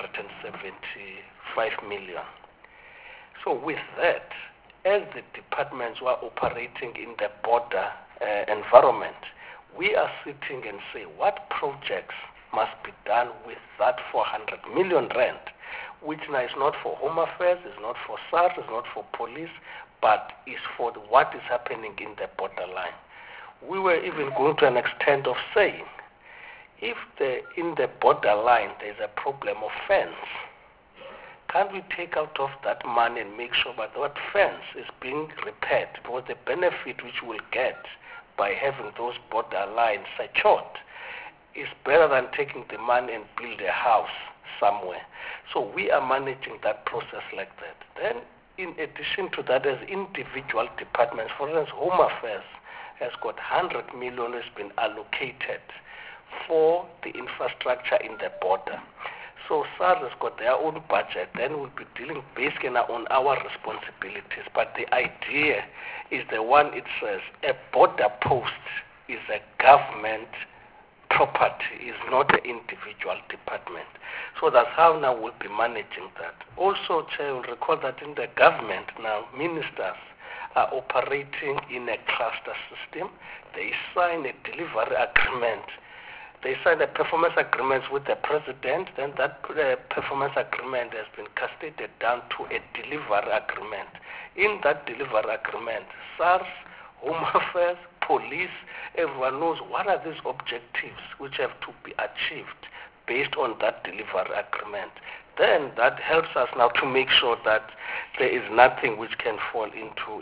575 million. So with that, as the departments were operating in the border environment, we are sitting and say, what projects must be done with that 400 million rand, which now is not for Home Affairs, is not for SARS, is not for police, but is for what is happening in the borderline. We were even going to an extent of saying, if in the borderline there's a problem of fence, can't we take out of that money and make sure that that fence is being repaired? Because the benefit which we'll get by having those border lines secured is better than taking the money and build a house somewhere. So we are managing that process like that. Then, in addition to that, as individual departments, for instance, Home Affairs has got 100 million has been allocated for the infrastructure in the border. So SARS has got their own budget, then we'll be dealing basically on our responsibilities. But the idea is the one it says, a border post is a government property, is not an individual department. So that's how now we'll be managing that. Also, Chair, you'll recall that in the government now, ministers are operating in a cluster system. They sign a delivery agreement. They sign a performance agreement with the president, then that performance agreement has been cascaded down to a delivery agreement. In that delivery agreement, SARS, Home Affairs, Police, everyone knows what are these objectives which have to be achieved based on that delivery agreement. Then that helps us now to make sure that there is nothing which can fall into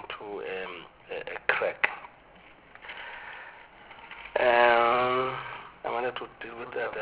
a crack. I wanted to deal with that.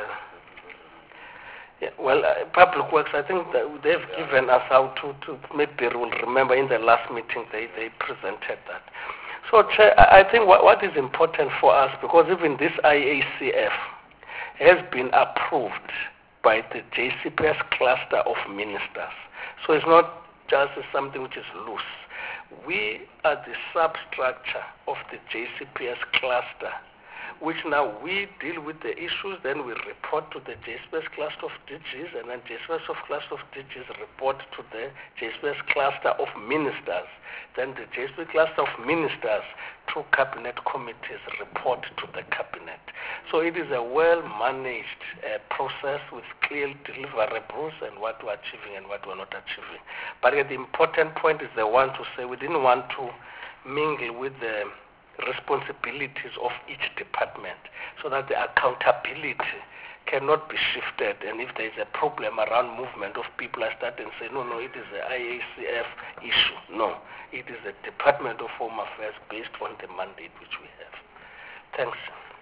Public Works, I think that they've given us how to maybe you will remember in the last meeting they presented that. So, Chair, I think what is important for us, because even this IACF has been approved by the JCPS cluster of ministers. So it's not just something which is loose. We are the substructure of the JCPS cluster, which now we deal with the issues, then we report to the JSPS cluster of DGs, and then JSPS of cluster of DGs report to the JSPS cluster of ministers. Then the JSPS cluster of ministers, through cabinet committees, report to the cabinet. So it is a well-managed process with clear deliverables and what we're achieving and what we're not achieving. But the important point is the one to say we didn't want to mingle with the responsibilities of each department so that the accountability cannot be shifted, and if there is a problem around movement of people, I start and say, no, it is the IACF issue. No, it is the Department of Home Affairs based on the mandate which we have. Thanks.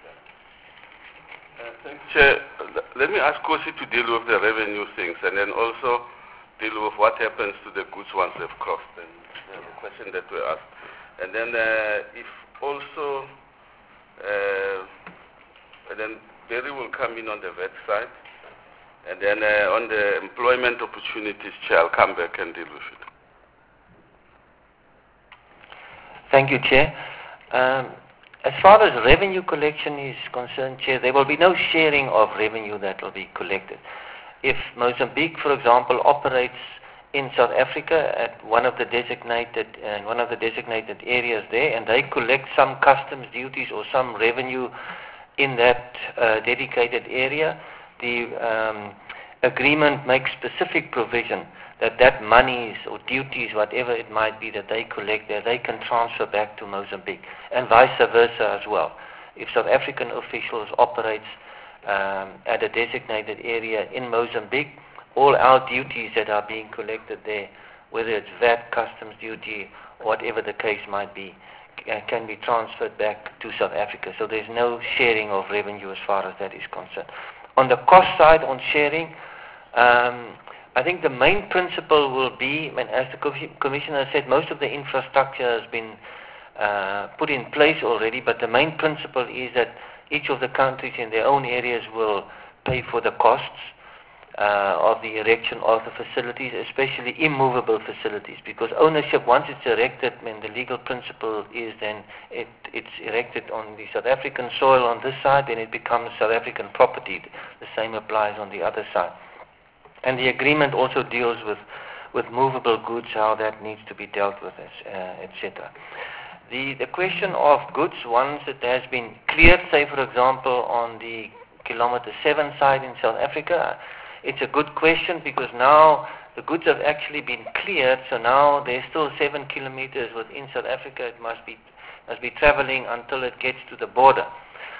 Thanks, Chair. Let me ask Kosi to deal with the revenue things and then also deal with what happens to the goods once they've crossed, and the question that we asked. And then if also, and then Barry will come in on the vet side, and then on the employment opportunities, Chair, I'll come back and deal with it. Thank you, Chair. As far as revenue collection is concerned, Chair, there will be no sharing of revenue that will be collected. If Mozambique, for example, operates in South Africa at one of the designated areas there, and they collect some customs duties or some revenue in that dedicated area, the agreement makes specific provision that monies or duties, whatever it might be that they collect there, they can transfer back to Mozambique, and vice versa as well. If South African officials operates at a designated area in Mozambique, all our duties that are being collected there, whether it's VAT, customs duty, whatever the case might be, can be transferred back to South Africa. So there's no sharing of revenue as far as that is concerned. On the cost side, on sharing, I think the main principle will be, and as the Commissioner said, most of the infrastructure has been put in place already, but the main principle is that each of the countries in their own areas will pay for the costs of the erection of the facilities, especially immovable facilities, because ownership, once it's erected, the legal principle is then it's erected on the South African soil on this side, then it becomes South African property. The same applies on the other side. And the agreement also deals with movable goods, how that needs to be dealt with, etc. The question of goods, once it has been cleared, say for example on the kilometer 7 side in South Africa, it's a good question because now the goods have actually been cleared, so now there's still 7 kilometers within South Africa. It must be traveling until it gets to the border.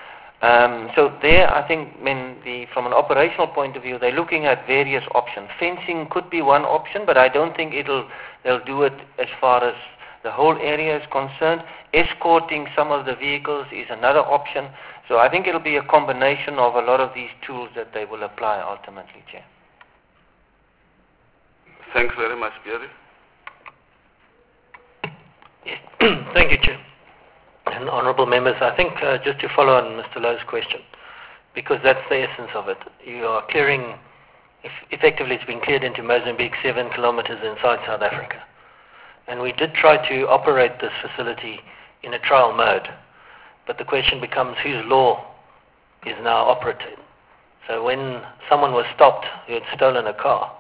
So there, I think, from an operational point of view, they're looking at various options. Fencing could be one option, but I don't think they'll do it as far as the whole area is concerned. Escorting some of the vehicles is another option. So I think it'll be a combination of a lot of these tools that they will apply ultimately, Chair. Thanks very much, Pierre. Yes. Thank you, Chair. And honourable members, I think just to follow on Mr. Lowe's question, because that's the essence of it. You are clearing, effectively it's been cleared into Mozambique 7 kilometres inside South Africa. And we did try to operate this facility in a trial mode, but the question becomes whose law is now operating. So when someone was stopped who had stolen a car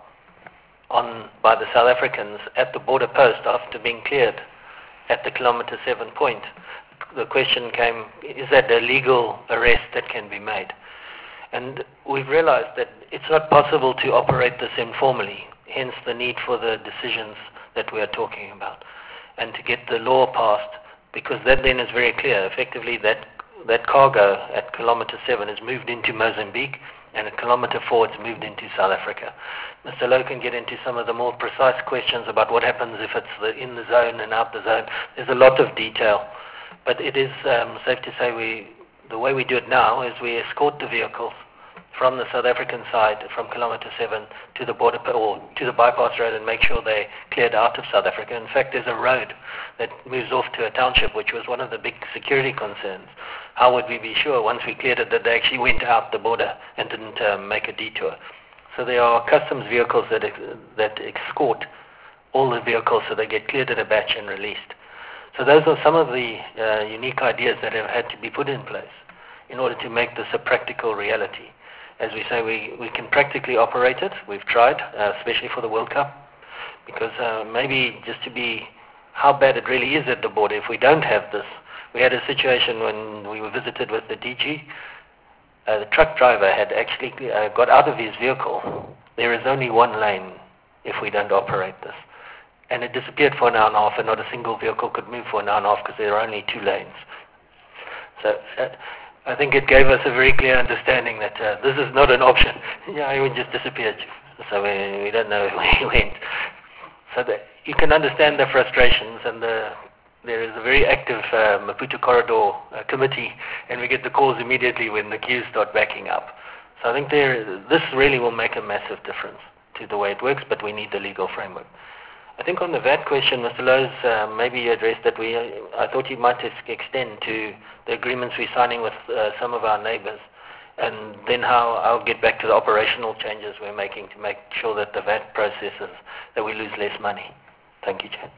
by the South Africans at the border post after being cleared at the kilometre 7 point, the question came, is that a legal arrest that can be made? And we've realized that it's not possible to operate this informally, hence the need for the decisions that we are talking about, and to get the law passed, because that then is very clear. Effectively, that cargo at kilometre 7 is moved into Mozambique, and at kilometre 4 it's moved into South Africa. Mr. Lowe can get into some of the more precise questions about what happens if it's in the zone and out the zone. There's a lot of detail. But it is safe to say the way we do it now is we escort the vehicles from the South African side, from kilometre 7 to the border or to the bypass road, and make sure they're cleared out of South Africa. In fact, there's a road that moves off to a township, which was one of the big security concerns. How would we be sure once we cleared it that they actually went out the border and didn't make a detour? So there are customs vehicles that escort all the vehicles so they get cleared at a batch and released. So those are some of the unique ideas that have had to be put in place in order to make this a practical reality. As we say, we can practically operate it. We've tried, especially for the World Cup, because maybe just to be how bad it really is at the border if we don't have this. We had a situation when we were visited with the DG. The truck driver had actually got out of his vehicle. There is only one lane if we don't operate this. And it disappeared for an hour and a half, and not a single vehicle could move for an hour and a half because there are only 2 lanes. So I think it gave us a very clear understanding that this is not an option. Yeah, it would just disappear. So we don't know where he went. So you can understand the frustrations, and there is a very active Maputo Corridor committee, and we get the calls immediately when the queues start backing up. So I think this really will make a massive difference to the way it works, but we need the legal framework. I think on the VAT question, Mr. Lowe's maybe addressed that I thought you might extend to the agreements we're signing with some of our neighbours, and then how I'll get back to the operational changes we're making to make sure that the VAT processes, that we lose less money. Thank you, Chair.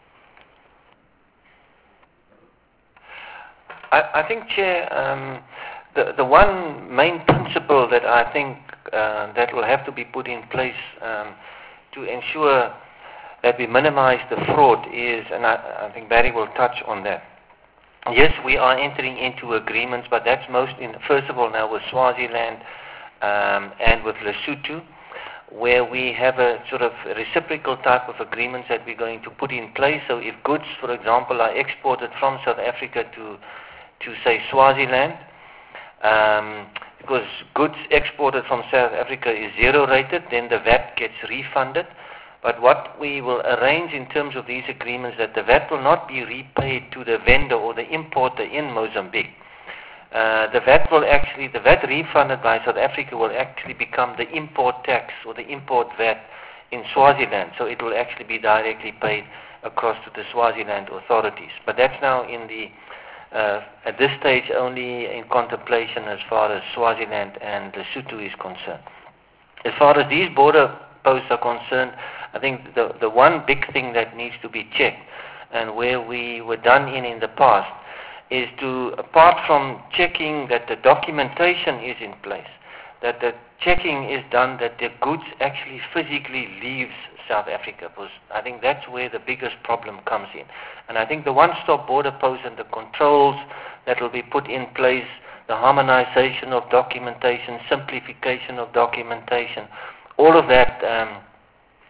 I think, Chair, the one main principle that I think that will have to be put in place to ensure that we minimize the fraud is, and I think Barry will touch on that. Yes, we are entering into agreements, but that's first of all now with Swaziland and with Lesotho, where we have a sort of reciprocal type of agreements that we're going to put in place. So if goods, for example, are exported from South Africa to say Swaziland, because goods exported from South Africa is 0 rated, then the VAT gets refunded. But what we will arrange in terms of these agreements, that the VAT will not be repaid to the vendor or the importer in Mozambique. The VAT refunded by South Africa will actually become the import tax or the import VAT in Swaziland. So it will actually be directly paid across to the Swaziland authorities. But that's now at this stage only in contemplation as far as Swaziland and Lesotho is concerned. As far as these border posts are concerned, I think the one big thing that needs to be checked, and where we were done in the past, is to, apart from checking that the documentation is in place, that the checking is done that the goods actually physically leaves South Africa, because I think that's where the biggest problem comes in. And I think the one-stop border post and the controls that will be put in place, the harmonization of documentation, simplification of documentation, all of that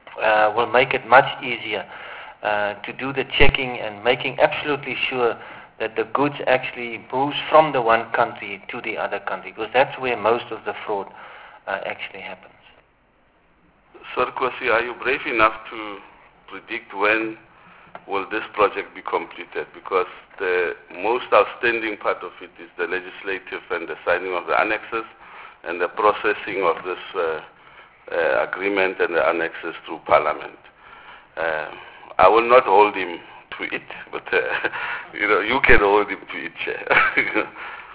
will make it much easier to do the checking and making absolutely sure that the goods actually moves from the one country to the other country, because that's where most of the fraud actually happens. Sir Kosi, are you brave enough to predict when will this project be completed? Because the most outstanding part of it is the legislative and the signing of the annexes and the processing of this agreement and the annexes through Parliament. I will not hold him to it, but you can hold him to it, Chair.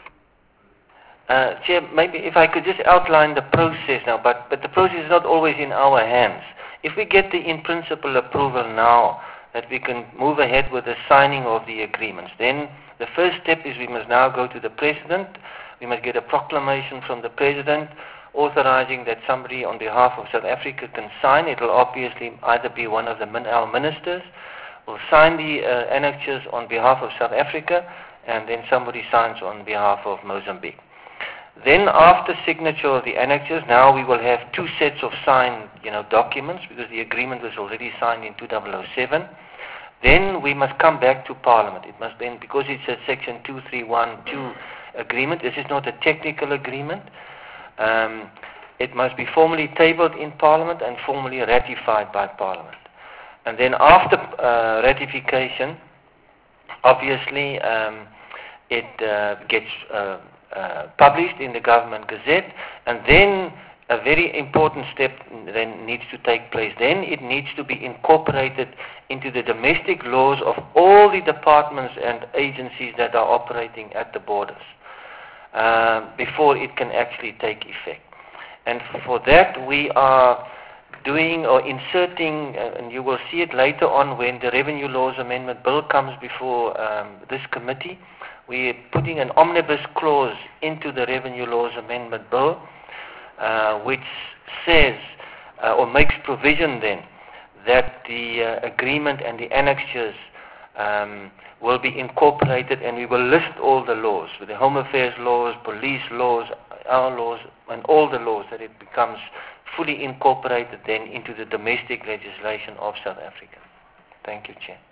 Chair, maybe if I could just outline the process now, but the process is not always in our hands. If we get the in-principle approval now that we can move ahead with the signing of the agreements, then the first step is we must now go to the President. We must get a proclamation from the President authorizing that somebody on behalf of South Africa can sign. It will obviously either be one of our ministers will sign the annexures on behalf of South Africa, and then somebody signs on behalf of Mozambique. Then after signature of the annexures, now we will have two sets of signed documents, because the agreement was already signed in 2007. Then we must come back to Parliament. It must then, because it's a Section 2312 agreement, this is not a technical agreement. It must be formally tabled in Parliament and formally ratified by Parliament. And then after ratification, obviously it gets published in the Government Gazette, and then a very important step then needs to take place. Then it needs to be incorporated into the domestic laws of all the departments and agencies that are operating at the borders before it can actually take effect. And for that we are doing or inserting, and you will see it later on when the Revenue Laws Amendment Bill comes before this committee. We are putting an omnibus clause into the Revenue Laws Amendment Bill, which says or makes provision then that the agreement and the annexures will be incorporated, and we will list all the laws, with the Home Affairs laws, police laws, our laws, and all the laws, that it becomes fully incorporated then into the domestic legislation of South Africa. Thank you, Chair.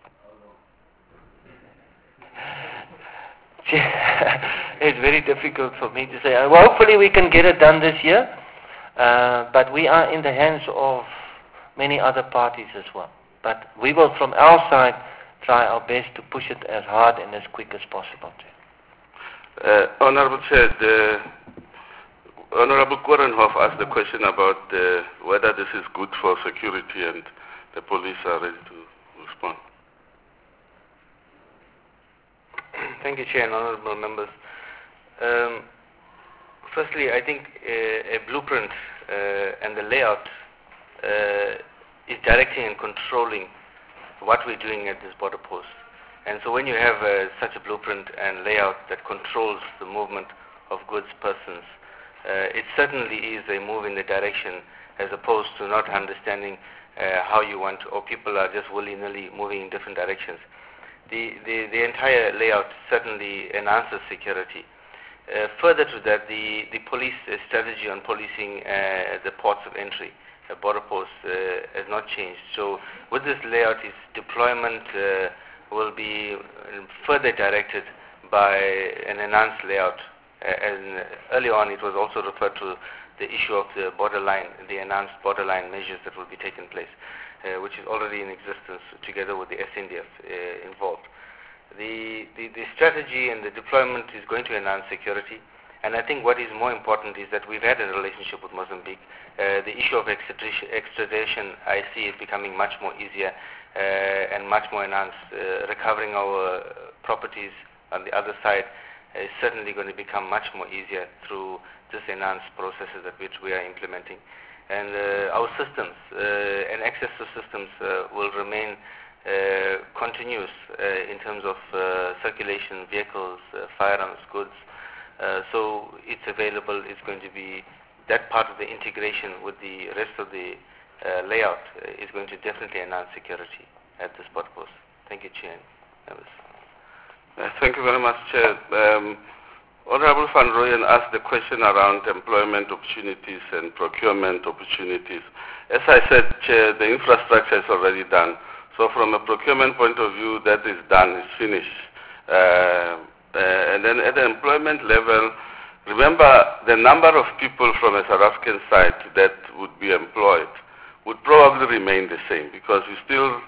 It's very difficult for me to say. Well, hopefully we can get it done this year, but we are in the hands of many other parties as well. But we will, from our side, try our best to push it as hard and as quick as possible, Chair. Honorable Chair, Honorable Korenhoff asked the question about whether this is good for security, and the police are ready to respond. Thank you, Chair and honorable members. Firstly, I think a blueprint and the layout is directing and controlling what we're doing at this border post. And so when you have such a blueprint and layout that controls the movement of goods, persons, it certainly is a move in the direction, as opposed to not understanding how you want, or people are just willy-nilly moving in different directions. The entire layout certainly enhances security. Further to that, the police strategy on policing the ports of entry, border posts, has not changed. So with this layout, its deployment will be further directed by an enhanced layout. And early on, it was also referred to the issue of the borderline, the enhanced borderline measures that will be taken place, which is already in existence together with the SNDF involved. The strategy and the deployment is going to enhance security, and I think what is more important is that we've had a relationship with Mozambique. The issue of extradition, I see it becoming much more easier and much more enhanced. Recovering our properties on the other side is certainly going to become much more easier through this enhanced processes that which we are implementing. And our systems and access to systems will remain continuous in terms of circulation, vehicles, firearms, goods. So it's available. It's going to be that part of the integration with the rest of the layout is going to definitely enhance security at this border post. Thank you, Chair. Thank you very much, Chair. Honorable Van Rooyen asked the question around employment opportunities and procurement opportunities. As I said, Chair, the infrastructure is already done. So from a procurement point of view, that is done, it's finished. And then at the employment level, remember the number of people from a South African side that would be employed would probably remain the same because we still,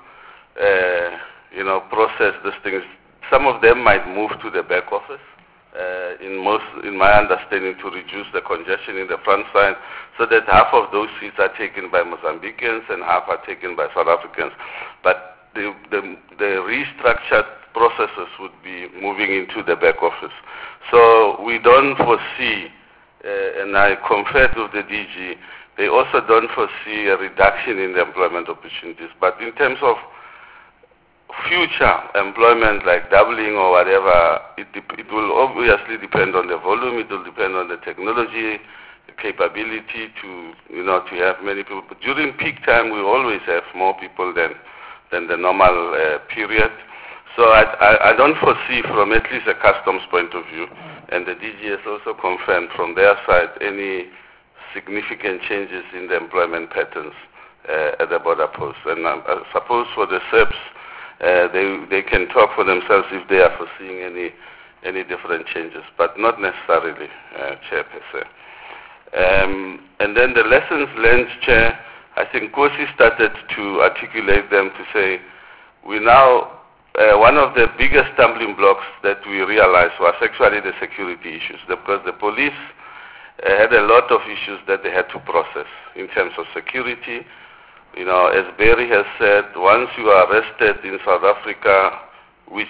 process these things. Some of them might move to the back office, in my understanding, to reduce the congestion in the front side, so that half of those seats are taken by Mozambicans and half are taken by South Africans. But the restructured processes would be moving into the back office. So we don't foresee, and I conferred with the DG, they also don't foresee a reduction in the employment opportunities. But in terms of future employment, like doubling or whatever, it will obviously depend on the volume, it will depend on the technology, the capability to have many people. But during peak time, we always have more people than the normal period. So I don't foresee, from at least a customs point of view, and the DG has also confirmed from their side, any significant changes in the employment patterns at the border posts. And I suppose for the SERPs, they can talk for themselves if they are foreseeing any different changes, but not necessarily, Chair, per se. And then the lessons learned, Chair, I think Kosi started to articulate them to say, we now, one of the biggest stumbling blocks that we realized was actually the security issues, because the police had a lot of issues that they had to process in terms of security. As Barry has said, once you are arrested in South Africa, which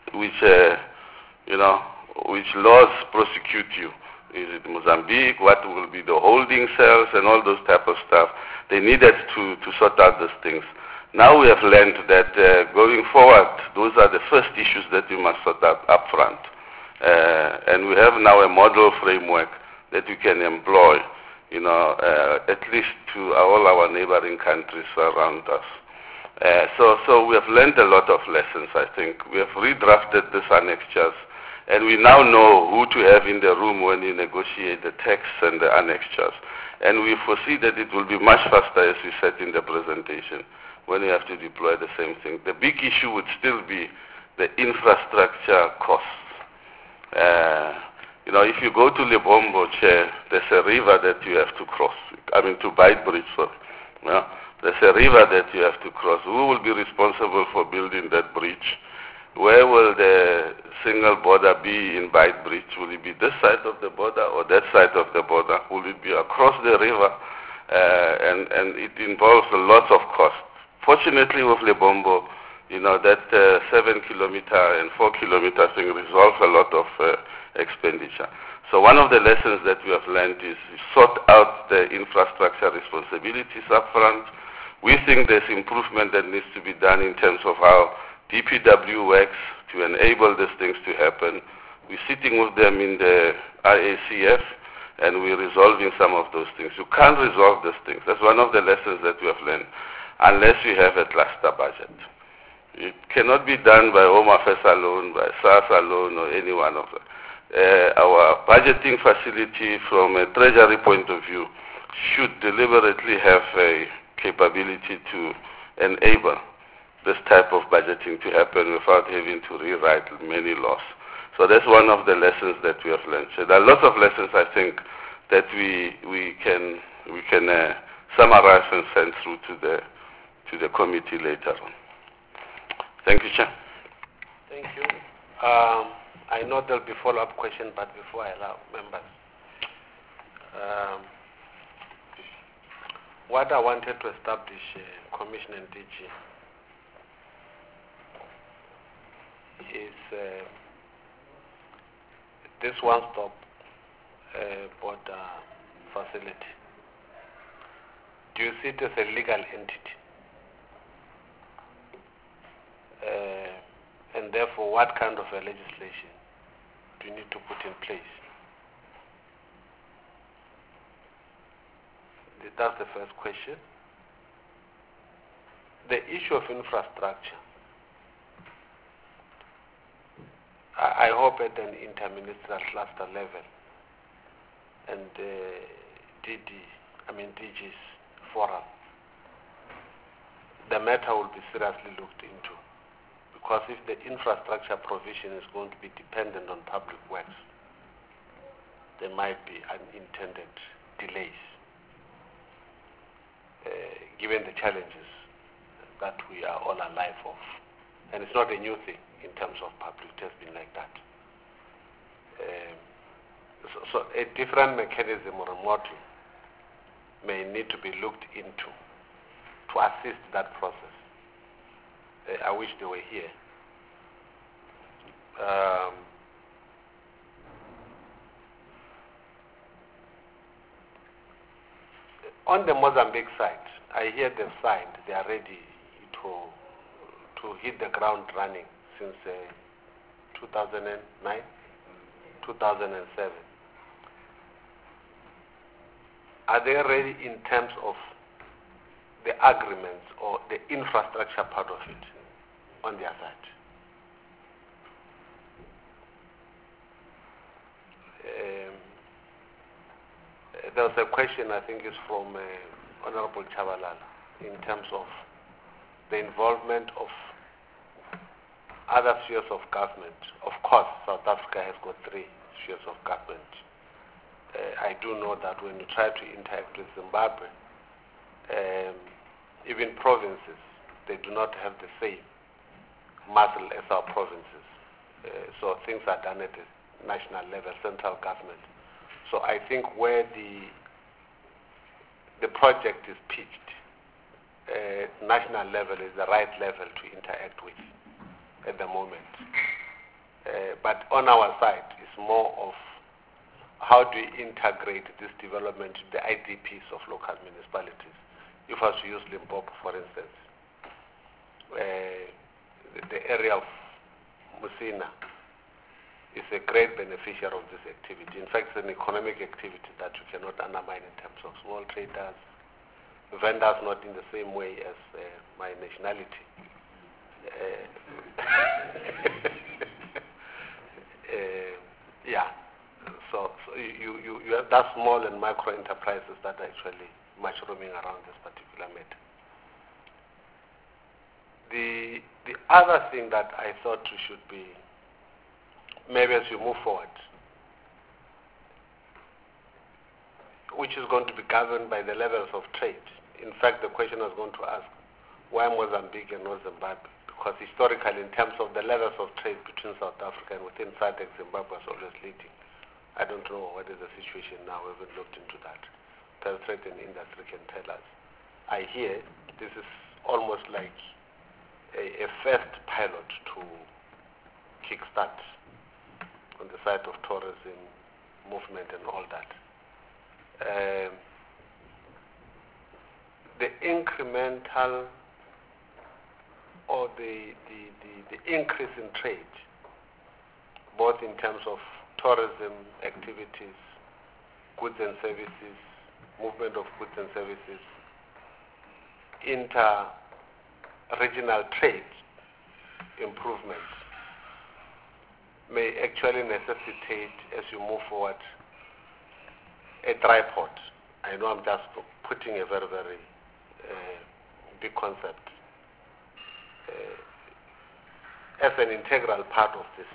laws prosecute you? Is it Mozambique? What will be the holding cells and all those type of stuff? They needed to sort out those things. Now we have learned that going forward, those are the first issues that we must sort out up front. And we have now a model framework that we can employ, at least to all our neighboring countries around us. So we have learned a lot of lessons, I think. We have redrafted these annexures, and we now know who to have in the room when you negotiate the text and the annexures. And we foresee that it will be much faster, as we said in the presentation, when we have to deploy the same thing. The big issue would still be the infrastructure costs. If you go to Lebombo, Chair, there's a river that you have to cross. To Beitbridge, sorry. There's a river that you have to cross. Who will be responsible for building that bridge? Where will the single border be in Beitbridge? Will it be this side of the border or that side of the border? Will it be across the river? And it involves a lot of cost. Fortunately, with Lebombo, that 7-kilometer and 4-kilometer thing resolves a lot of expenditure. So one of the lessons that we have learned is sort out the infrastructure responsibilities up front. We think there's improvement that needs to be done in terms of how DPW works to enable these things to happen. We're sitting with them in the IACF, and we're resolving some of those things. You can't resolve these things. That's one of the lessons that we have learned, unless we have a cluster budget. It cannot be done by Home Affairs alone, by SARS alone, or any one of them. Our budgeting facility, from a treasury point of view, should deliberately have a capability to enable this type of budgeting to happen without having to rewrite many laws. So that's one of the lessons that we have learned. So there are lots of lessons, I think, that we can summarize and send through to the committee later on. Thank you, Chair. Thank you. I know there'll be follow-up questions, but before I allow members, what I wanted to establish, Commissioner and DG, is this one-stop border facility. Do you see it as a legal entity? And therefore, what kind of a legislation do you need to put in place? That's the first question. The issue of infrastructure, I hope at an interministerial cluster level and DG's forum, the matter will be seriously looked into. because if the infrastructure provision is going to be dependent on public works, there might be unintended delays, given the challenges that we are all alive of. And it's not a new thing in terms of public, it has been like that. So a different mechanism or a model may need to be looked into to assist that process. I wish they were here. On the Mozambique side, I hear they've signed, they are ready to hit the ground running since 2009, 2007. Are they ready in terms of the agreements or the infrastructure part of it on their side? There was a question, I think, is from Honorable Chabalala in terms of the involvement of other spheres of government. Of course, South Africa has got 3 spheres of government. I do know that when you try to interact with Zimbabwe, even provinces, they do not have the same muscle as our provinces. So things are done at the national level, central government. So I think where the project is pitched, national level is the right level to interact with at the moment. But on our side, it's more of how do we integrate this development to the IDPs of local municipalities. If I was to use Limpopo, for instance, the area of Musina is a great beneficiary of this activity. In fact, it's an economic activity that you cannot undermine in terms of small traders, vendors not in the same way as my nationality. Yeah. So you have that small and micro enterprises that are actually mushrooming around this particular matter. The other thing that I thought we should be, maybe as you move forward, which is going to be governed by the levels of trade. In fact, the question I was going to ask, why Mozambique and not Zimbabwe? Because historically, in terms of the levels of trade between South Africa and within SADC, Zimbabwe was always leading. I don't know what is the situation now. We haven't looked into that. The trade and industry can tell us. I hear this is almost like a first pilot to kickstart on the side of tourism, movement and all that. The incremental or the increase in trade, both in terms of tourism activities, goods and services, movement of goods and services, inter-regional trade improvements may actually necessitate, as you move forward, a dry port. I know I'm just putting a very, very big concept as an integral part of this.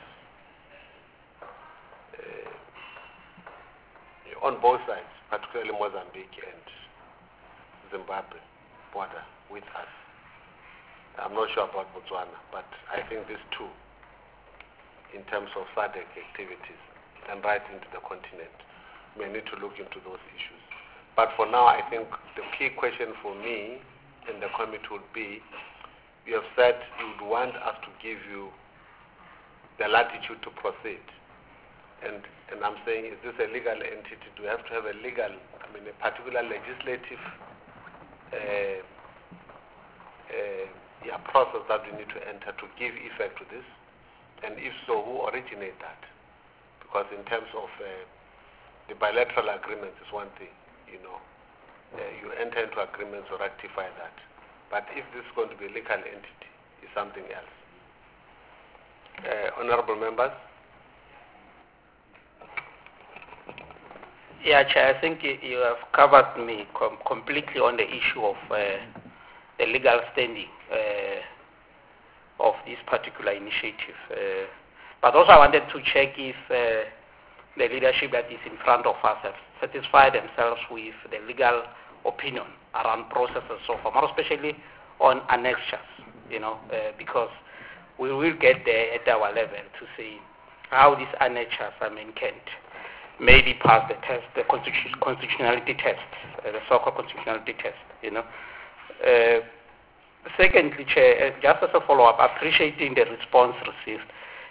On both sides, particularly Mozambique and Zimbabwe border with us. I'm not sure about Botswana, but I think these two, in terms of SADC activities and right into the continent, may need to look into those issues. But for now, I think the key question for me and the committee would be, you have said you would want us to give you the latitude to proceed. And I'm saying, is this a legal entity? Do we have to have a legal, a particular legislative process that we need to enter to give effect to this? And if so, who originate that? Because in terms of the bilateral agreements is one thing, you enter into agreements to rectify that. But if this is going to be a legal entity, it's something else. Honorable members? Yeah, Chair, I think you have covered me completely on the issue of the legal standing this particular initiative. But also I wanted to check if the leadership that is in front of us have satisfied themselves with the legal opinion around processes so far, more especially on annexures, because we will get there at our level to see how these annexures, can maybe pass the test, the constitutionality test, the so-called constitutionality test, Secondly, Chair, just as a follow-up, appreciating the response received,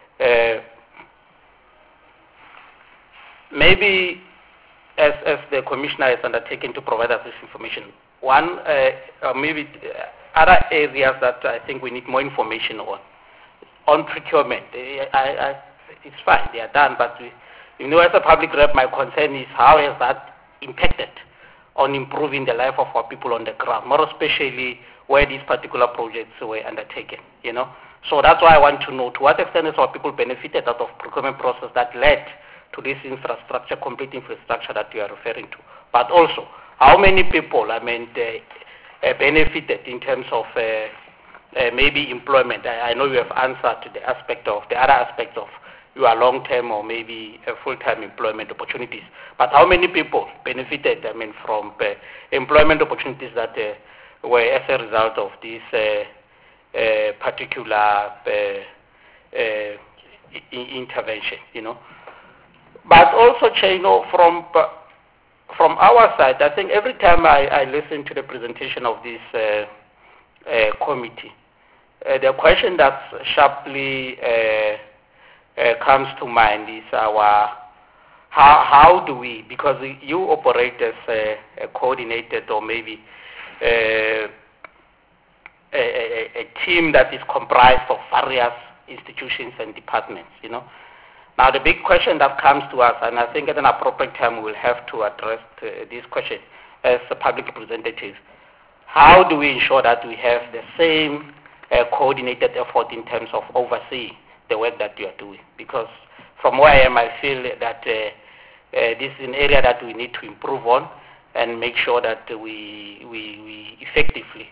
maybe as the Commissioner has undertaken to provide us this information, one, maybe other areas that I think we need more information on procurement. It's fine, they are done, but as a public rep, my concern is how has that impacted on improving the life of our people on the ground, more especially where these particular projects were undertaken, So that's why I want to know to what extent has our people benefited out of procurement process that led to this infrastructure, complete infrastructure that you are referring to. But also, how many people, benefited in terms of maybe employment? I know you have answered to the other aspect of your long-term or maybe full-time employment opportunities. But how many people benefited, from employment opportunities that were as a result of this particular intervention, But also, from our side, I think every time I listen to the presentation of this committee, the question that sharply comes to mind is how do we, because you operate as a coordinated or maybe a team that is comprised of various institutions and departments, Now the big question that comes to us, and I think at an appropriate time we will have to address this question as a public representative, how do we ensure that we have the same coordinated effort in terms of overseeing the work that you are doing? Because from where I am, I feel that this is an area that we need to improve on and make sure that we effectively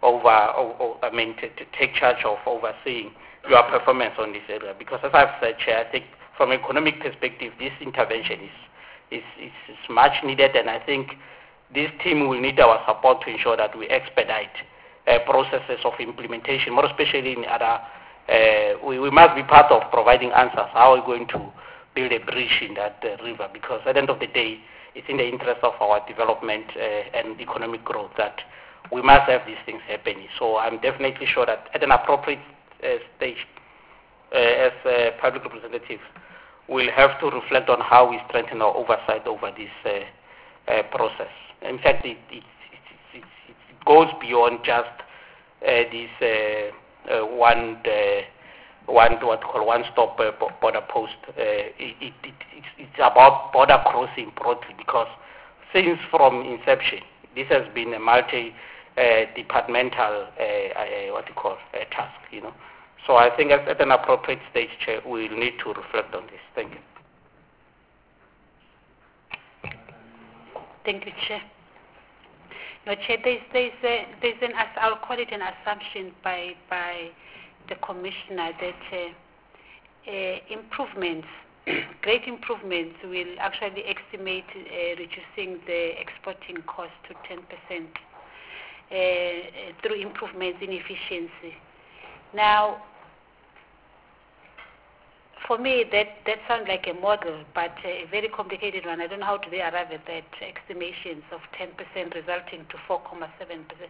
to take charge of overseeing your performance on this area. Because as I've said, Chair, I think from an economic perspective, this intervention is much needed, and I think this team will need our support to ensure that we expedite processes of implementation, more especially in other. We must be part of providing answers. How are we going to build a bridge in that river? Because at the end of the day, it's in the interest of our development and economic growth that we must have these things happening. So I'm definitely sure that at an appropriate stage, as a public representative, we'll have to reflect on how we strengthen our oversight over this process. In fact, it goes beyond just this one-stop border post. It's about border crossing broadly, because since from inception, this has been a multi-departmental task, So I think at an appropriate stage, Chair, we will need to reflect on this. Thank you. Thank you, Chair. No, Chair, I'll call it an assumption by the Commissioner that improvements, great improvements, will actually estimate reducing the exporting cost to 10% through improvements in efficiency. Now, for me, that sounds like a model, but a very complicated one. I don't know how do they arrive at that estimations of 10% resulting to 4.7%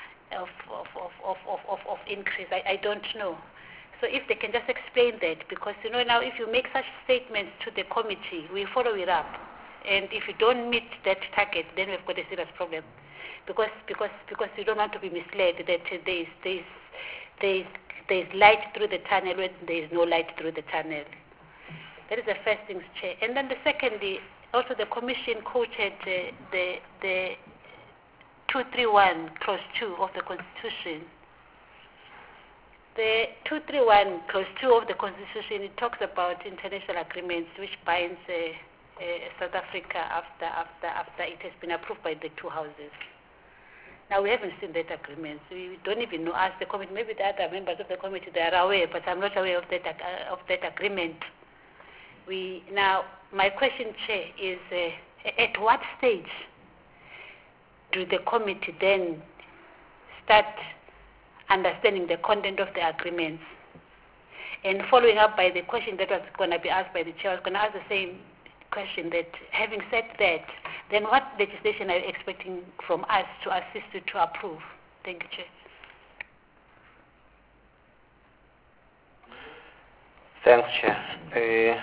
of increase. I don't know. So if they can just explain that, because now if you make such statements to the committee, we follow it up, and if you don't meet that target, then we've got a serious problem, because you don't want to be misled that there's light through the tunnel when there is no light through the tunnel. That is the first thing, Chair. And then the secondly, also the Commission quoted the 231 clause 2 of the Constitution. The 231 clause 2 of the Constitution, it talks about international agreements which binds South Africa after it has been approved by the two houses. Now, we haven't seen that agreement. So we don't even know, ask the committee, maybe the other members of the committee, they are aware, but I'm not aware of that agreement. Now, my question, Chair, is at what stage do the committee then start understanding the content of the agreements? And following up by the question that was going to be asked by the Chair, I was going to ask the same question, that having said that, then what legislation are you expecting from us to assist you to approve? Thank you, Chair. Thanks, Chair.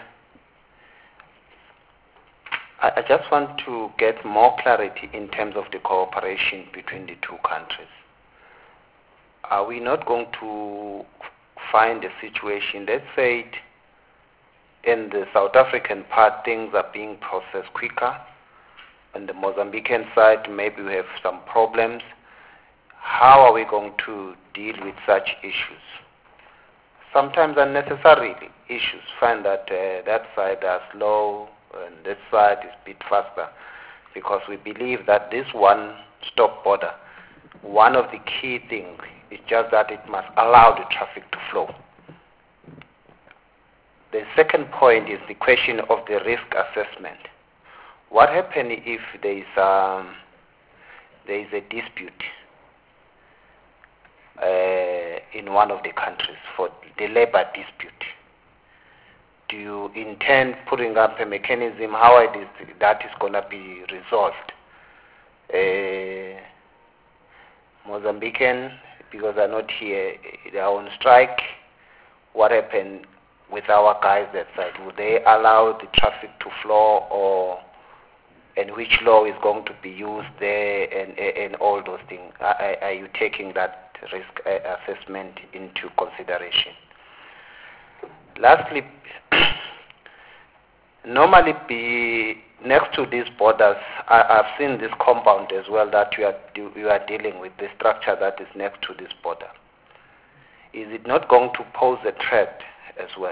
I just want to get more clarity in terms of the cooperation between the two countries. Are we not going to find a situation, let's say in the South African part things are being processed quicker, on the Mozambican side maybe we have some problems. How are we going to deal with such issues? Sometimes unnecessary issues, find that that side are slow and this side is a bit faster, because we believe that this one-stop border, one of the key things is just that it must allow the traffic to flow. The second point is the question of the risk assessment. What happens if there is a dispute in one of the countries for the labor dispute? Do you intend putting up a mechanism how that is going to be resolved? Mozambican, because they're not here, they are on strike. What happened with our guys that side? Would they allow the traffic to flow, and which law is going to be used there, and all those things? Are you taking that risk assessment into consideration? Lastly, normally next to these borders, I've seen this compound as well that you are dealing with, the structure that is next to this border. Is it not going to pose a threat as well?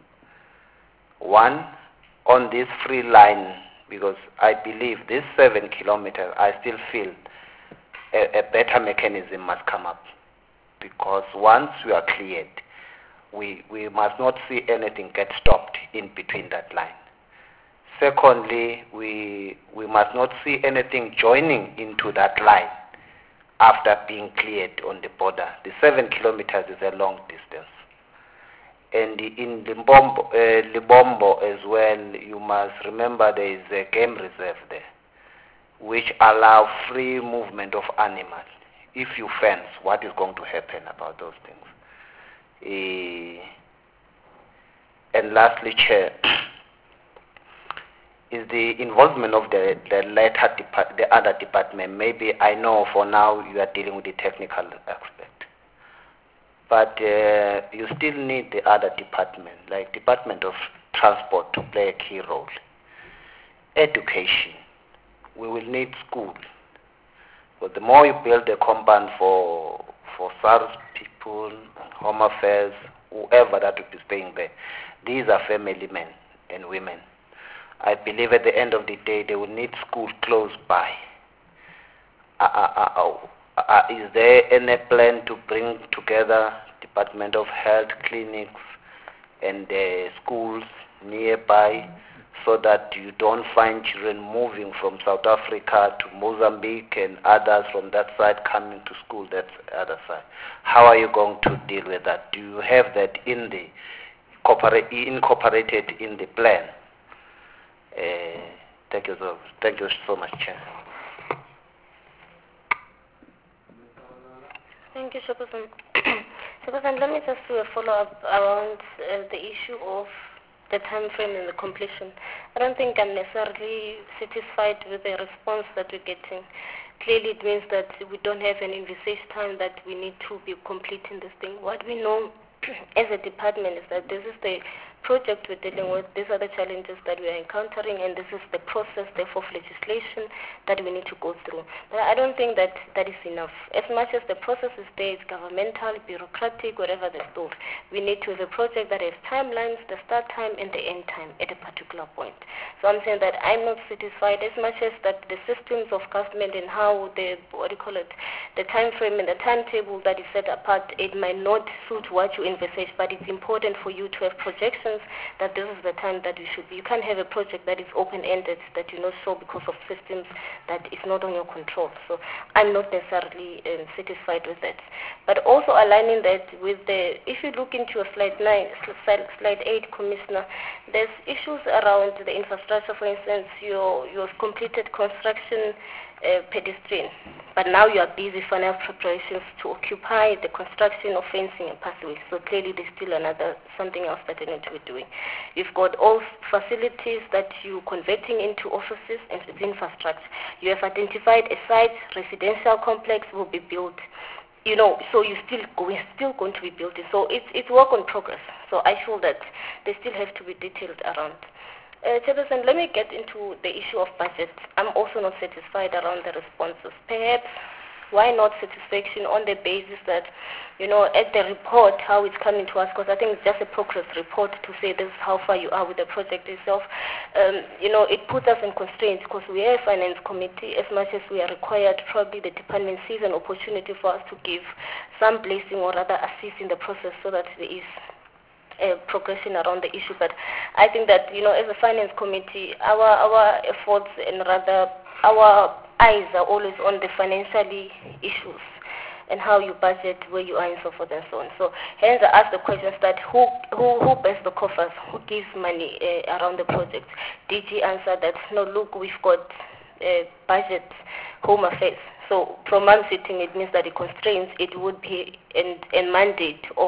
One, on this free line, because I believe this 7 kilometers, I still feel a better mechanism must come up, because once we are cleared, we must not see anything get stopped in between that line. Secondly, we must not see anything joining into that line after being cleared on the border. The 7 kilometers is a long distance. And in Libombo as well, you must remember there is a game reserve there, which allow free movement of animals. If you fence, what is going to happen about those things? And lastly, Chair, is the involvement of the other department. Maybe I know for now you are dealing with the technical aspect, but you still need the other department, like Department of Transport, to play a key role. Education, we will need school. But the more you build a compound for SARS people, Home Affairs, whoever that will be staying there, these are family men and women. I believe at the end of the day, they will need school close by. Is there any plan to bring together Department of Health clinics and schools nearby, so that you don't find children moving from South Africa to Mozambique and others from that side coming to school that other side? How are you going to deal with that? Do you have that incorporated in the plan? Thank you so much, Chair. Thank you, Chairperson. Chairperson, let me just do a follow-up around the issue of the time frame and the completion. I don't think I'm necessarily satisfied with the response that we're getting. Clearly, it means that we don't have an envisaged time that we need to be completing this thing. What we know as a department is that this is the project we're dealing with, these are the challenges that we are encountering, and this is the process, therefore, of legislation that we need to go through. But I don't think that that is enough. As much as the process is there, it's governmental, bureaucratic, whatever the story, we need to have a project that has timelines, the start time and the end time at a particular point. So I'm saying that I'm not satisfied as much as that the systems of government and how the, the time frame and the timetable that is set apart, it might not suit what you envisage, but it's important for you to have projections that this is the time that you should be. You can't have a project that is open-ended, that you're not sure because of systems that is not on your control. So I'm not necessarily satisfied with that. But also aligning that with the, if you look into your slide 8, Commissioner, there's issues around the infrastructure. For instance, your completed construction pedestrian, but now you are busy final preparations to occupy the construction of fencing and pathways. So clearly there's still something else that you need to be doing. You've got all facilities that you're converting into offices and it's infrastructure. You have identified a site, residential complex will be built. So you're still going to be building. So it's work in progress. So I feel that they still have to be detailed around. Chairperson, let me get into the issue of budget. I'm also not satisfied around the responses. Perhaps why not satisfaction on the basis that, at the report, how it's coming to us, because I think it's just a progress report to say this is how far you are with the project itself. It puts us in constraints because we are a finance committee. As much as we are required, probably the department sees an opportunity for us to give some blessing or rather assist in the process so that there is progression around the issue. But I think that, as a finance committee, our efforts and rather our eyes are always on the financially issues and how you budget, where you are, and so forth and so on. So hence I ask the questions that who bears the coffers, who gives money around the project. DG answered that, no, look, we've got budget, Home Affairs. So from one sitting, it means that the constraints, it would be a mandate of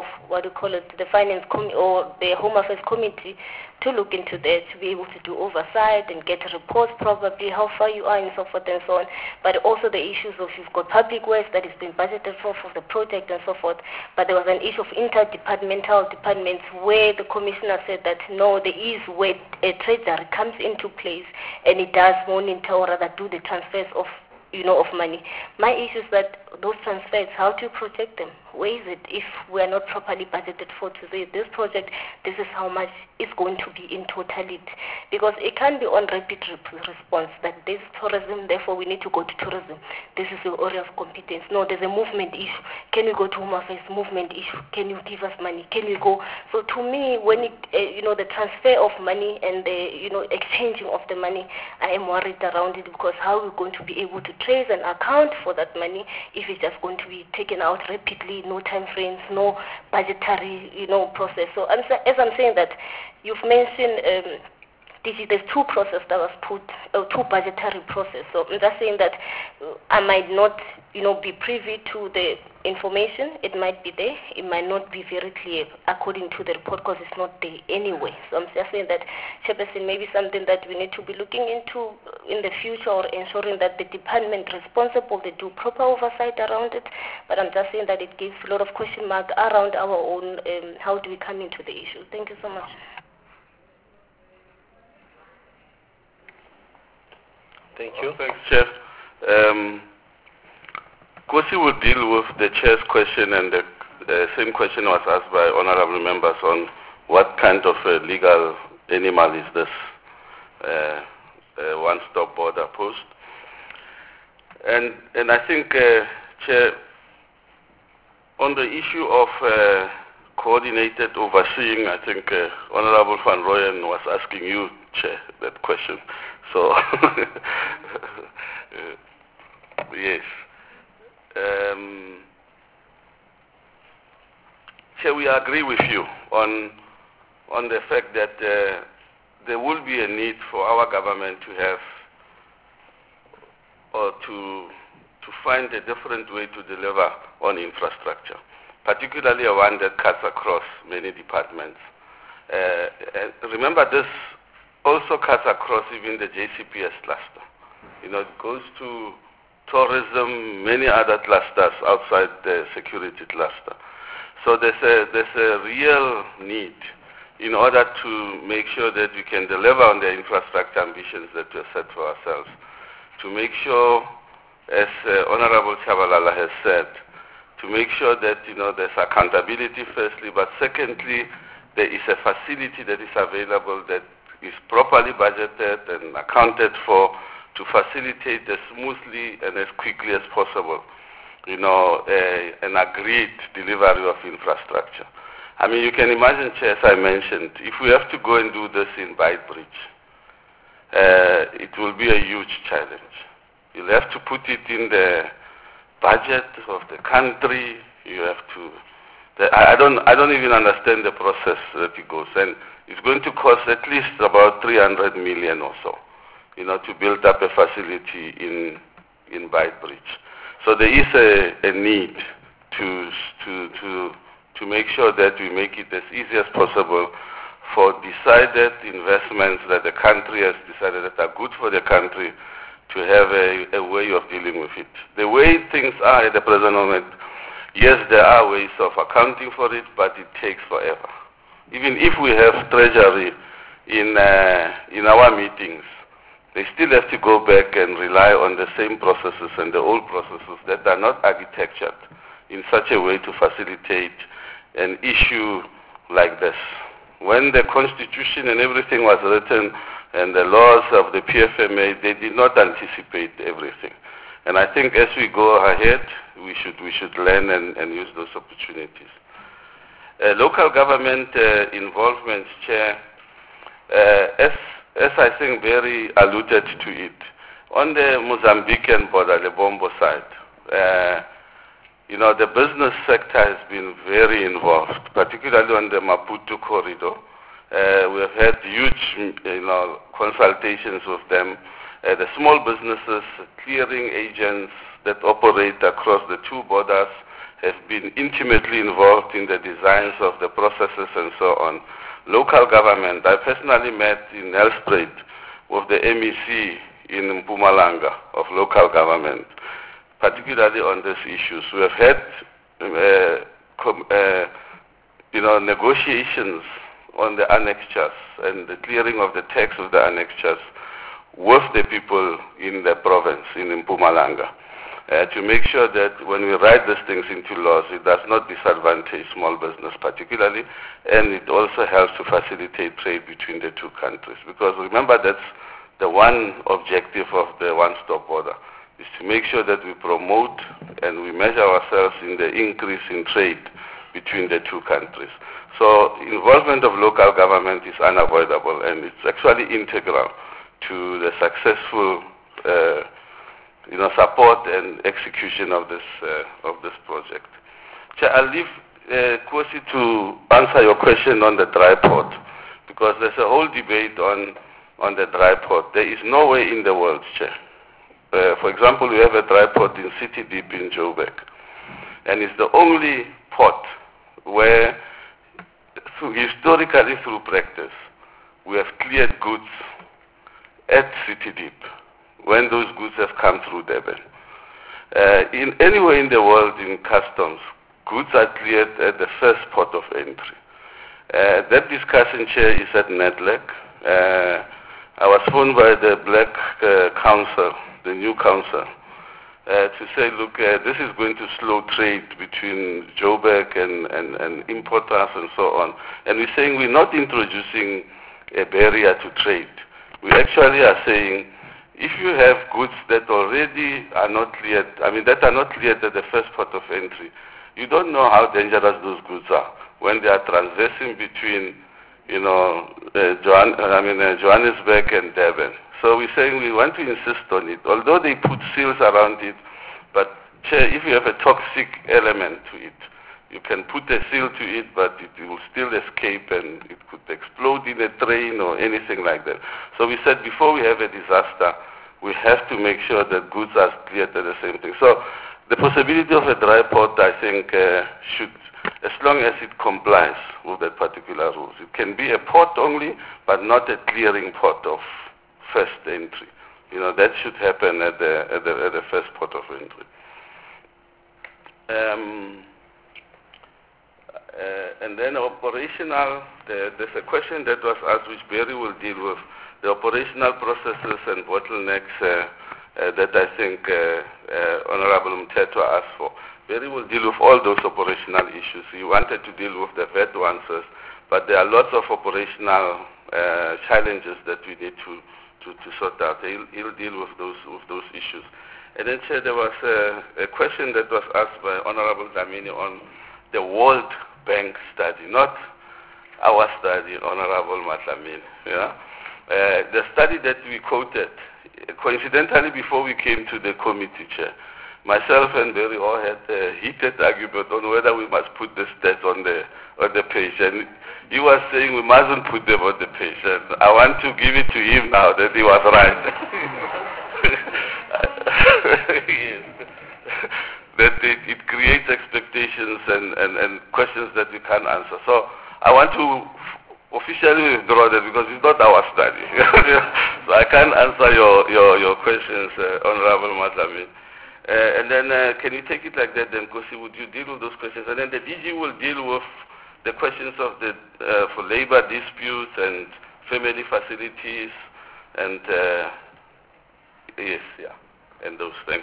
the finance committee or the Home Affairs Committee to look into that, to be able to do oversight and get reports probably how far you are and so forth and so on. But also the issues of you've got public works that is being budgeted for the project and so forth. But there was an issue of interdepartmental departments where the commissioner said that no, there is where a treasury comes into place and it does monitor or rather do the transfers of money. My issue is that those transfers, how do you project them? Where is it if we are not properly budgeted for to say this project, this is how much it's going to be in totality? Because it can't be on rapid response that this is tourism, therefore we need to go to tourism. This is the area of competence. No, there's a movement issue. Can you go to Home Affairs? Movement issue. Can you give us money? Can we go? So to me, when it, the transfer of money and the, exchanging of the money, I am worried around it because how are we going to be able to trace and account for that money if it's just going to be taken out rapidly, no time frames, no budgetary, process. So as I'm saying that, you've mentioned there's two processes that was put, two budgetary process. So I'm just saying that I might not, be privy to the information. It might be there. It might not be very clear according to the report because it's not there anyway. So I'm just saying that, Chairperson, maybe something that we need to be looking into in the future or ensuring that the department responsible, they do proper oversight around it. But I'm just saying that it gives a lot of question mark around our own, how do we come into the issue. Thank you so much. Thank you. Thanks, Chair. Kosi will deal with the Chair's question, and the same question was asked by honorable members on what kind of a legal animal is this one-stop border post. And I think, Chair, on the issue of coordinated overseeing, I think Honorable Van Rooyen was asking you, Chair, that question. So, yes. Chair, we agree with you on the fact that there will be a need for our government to have or to find a different way to deliver on infrastructure, particularly one that cuts across many departments. Remember, this also cuts across even the JCPS cluster. It goes to tourism, many other clusters outside the security cluster. So there's a real need in order to make sure that we can deliver on the infrastructure ambitions that we have set for ourselves. To make sure, as Honorable Chabalala has said, to make sure that there's accountability firstly, but secondly, there is a facility that is available that is properly budgeted and accounted for to facilitate as smoothly and as quickly as possible, an agreed delivery of infrastructure. I mean, you can imagine, Chair, as I mentioned, if we have to go and do this in Beitbridge, it will be a huge challenge. You'll have to put it in the budget of the country. You have to. I don't even understand the process that it goes, and it's going to cost at least about 300 million or so, to build up a facility in Beitbridge. So there is a need to make sure that we make it as easy as possible for decided investments that the country has decided that are good for the country to have a way of dealing with it. The way things are at the present moment, yes, there are ways of accounting for it, but it takes forever. Even if we have treasury in our meetings, they still have to go back and rely on the same processes and the old processes that are not architectured in such a way to facilitate an issue like this. When the Constitution and everything was written and the laws of the PFMA, they did not anticipate everything. And I think as we go ahead, we should learn and use those opportunities. Local government involvement, Chair, as I think Barry alluded to it, on the Mozambican border, the Bombo side, the business sector has been very involved, particularly on the Maputo corridor. We have had huge, consultations with them. The small businesses, clearing agents that operate across the two borders have been intimately involved in the designs of the processes and so on. Local government, I personally met in Nelspruit with the MEC in Mpumalanga of local government, particularly on these issues. We have had, negotiations on the annexures and the clearing of the tax of the annexures with the people in the province, in Mpumalanga, to make sure that when we write these things into laws, it does not disadvantage small business particularly, and it also helps to facilitate trade between the two countries. Because remember, that's the one objective of the one-stop border, is to make sure that we promote and we measure ourselves in the increase in trade between the two countries. So involvement of local government is unavoidable, and it's actually integral to the successful support and execution of this project. Chair, I'll leave Kosi to answer your question on the dry port, because there's a whole debate on the dry port. There is no way in the world, Chair. For example, we have a dry port in City Deep in Joburg, and it's the only port where, historically through practice, we have cleared goods at City Deep when those goods have come through Durban. Anywhere in the world in customs, goods are cleared at the first port of entry. That discussion, Chair, is at NEDLAC. I was phoned by the Black Council, the new council, to say, look, this is going to slow trade between Joburg and importers and so on. And we're saying we're not introducing a barrier to trade. We actually are saying, if you have goods that already are not cleared, that are not cleared at the first port of entry, you don't know how dangerous those goods are when they are transversing between, Johannesburg and Durban. So we're saying we want to insist on it, although they put seals around it, but Chair, if you have a toxic element to it, you can put a seal to it, but it will still escape and it could explode in a train or anything like that. So we said before we have a disaster, we have to make sure that goods are cleared at the same thing. So the possibility of a dry port, I think, should, as long as it complies with that particular rules. It can be a port only, but not a clearing port of first entry. That should happen at the first port of entry. And then operational, there's a question that was asked which Barry will deal with, the operational processes and bottlenecks that I think Honorable Mteto asked for. Barry will deal with all those operational issues. He wanted to deal with the vet ones first, but there are lots of operational challenges that we need to sort out. He'll deal with those issues. And then, Chair, there was a question that was asked by Honorable Dlamini on the World Bank study, not our study, Honorable Matlamini. Yeah? The study that we quoted, coincidentally before we came to the committee, Chair, myself and Barry all had a heated argument on whether we must put the stats on the page. And he was saying we mustn't put them on the page. And I want to give it to him now that he was right. Yes. That it creates expectations and questions that we can't answer. So I want to officially withdraw that because it's not our study. So I can't answer your questions, Honorable Matlamini. And then can you take it like that then, Kosi, would you deal with those questions? And then the DG will deal with the questions of the for labor disputes and family facilities and yes, yeah, and those things.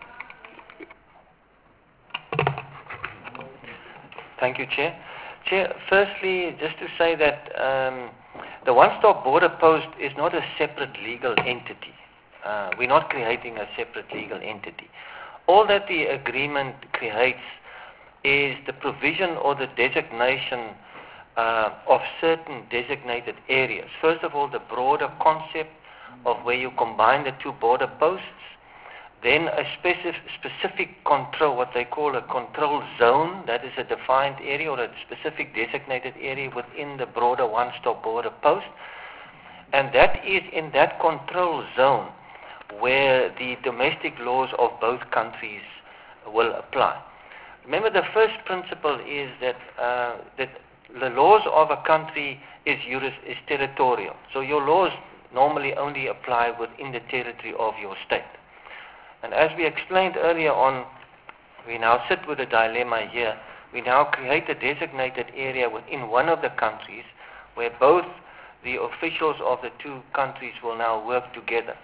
Thank you, Chair. Chair, firstly, just to say that the one-stop border post is not a separate legal entity. We're not creating a separate legal entity. All that the agreement creates is the provision or the designation of certain designated areas. First of all, the broader concept of where you combine the two border posts, then a specific control, what they call a control zone, that is a defined area or a specific designated area within the broader one-stop border post. And that is in that control zone where the domestic laws of both countries will apply. Remember, the first principle is that the laws of a country is territorial. So your laws normally only apply within the territory of your state. And as we explained earlier on, we now sit with a dilemma here. We now create a designated area within one of the countries where both the officials of the two countries will now work together.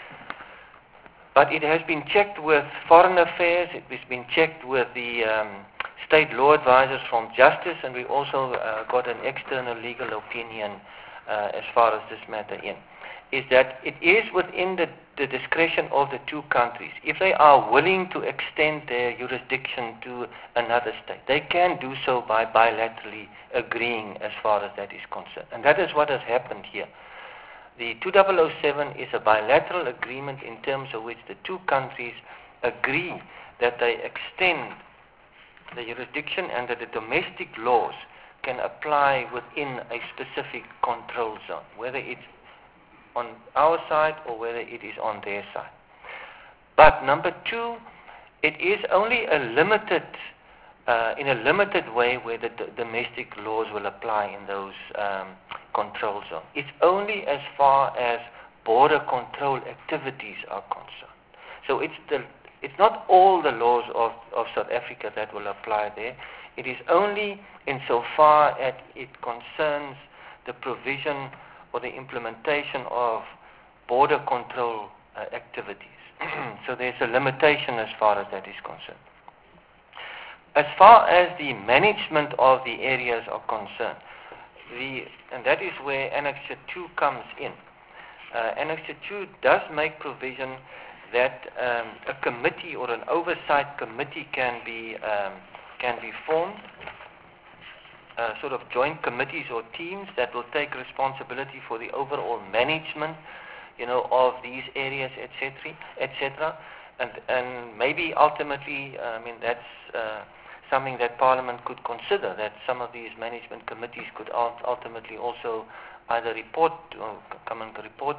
But it has been checked with Foreign Affairs, it has been checked with the state law advisors from Justice, and we also got an external legal opinion as far as this matter is that it is within the discretion of the two countries. If they are willing to extend their jurisdiction to another state, they can do so by bilaterally agreeing as far as that is concerned. And that is what has happened here. The 2007 is a bilateral agreement in terms of which the two countries agree that they extend the jurisdiction and that the domestic laws can apply within a specific control zone, whether it's on our side or whether it is on their side. But number two, it is only a limited, in a limited way where the domestic laws will apply in those control zones. It's only as far as border control activities are concerned. So it's not all the laws of South Africa that will apply there. It is only insofar as it concerns the provision or the implementation of border control activities. So there's a limitation as far as that is concerned. As far as the management of the areas are concerned, and that is where Annexure 2 comes in. Annexure 2 does make provision that a committee or an oversight committee can be formed, sort of joint committees or teams that will take responsibility for the overall management, of these areas, etc. And maybe ultimately, that's something that Parliament could consider, that some of these management committees could ultimately also either report or come and report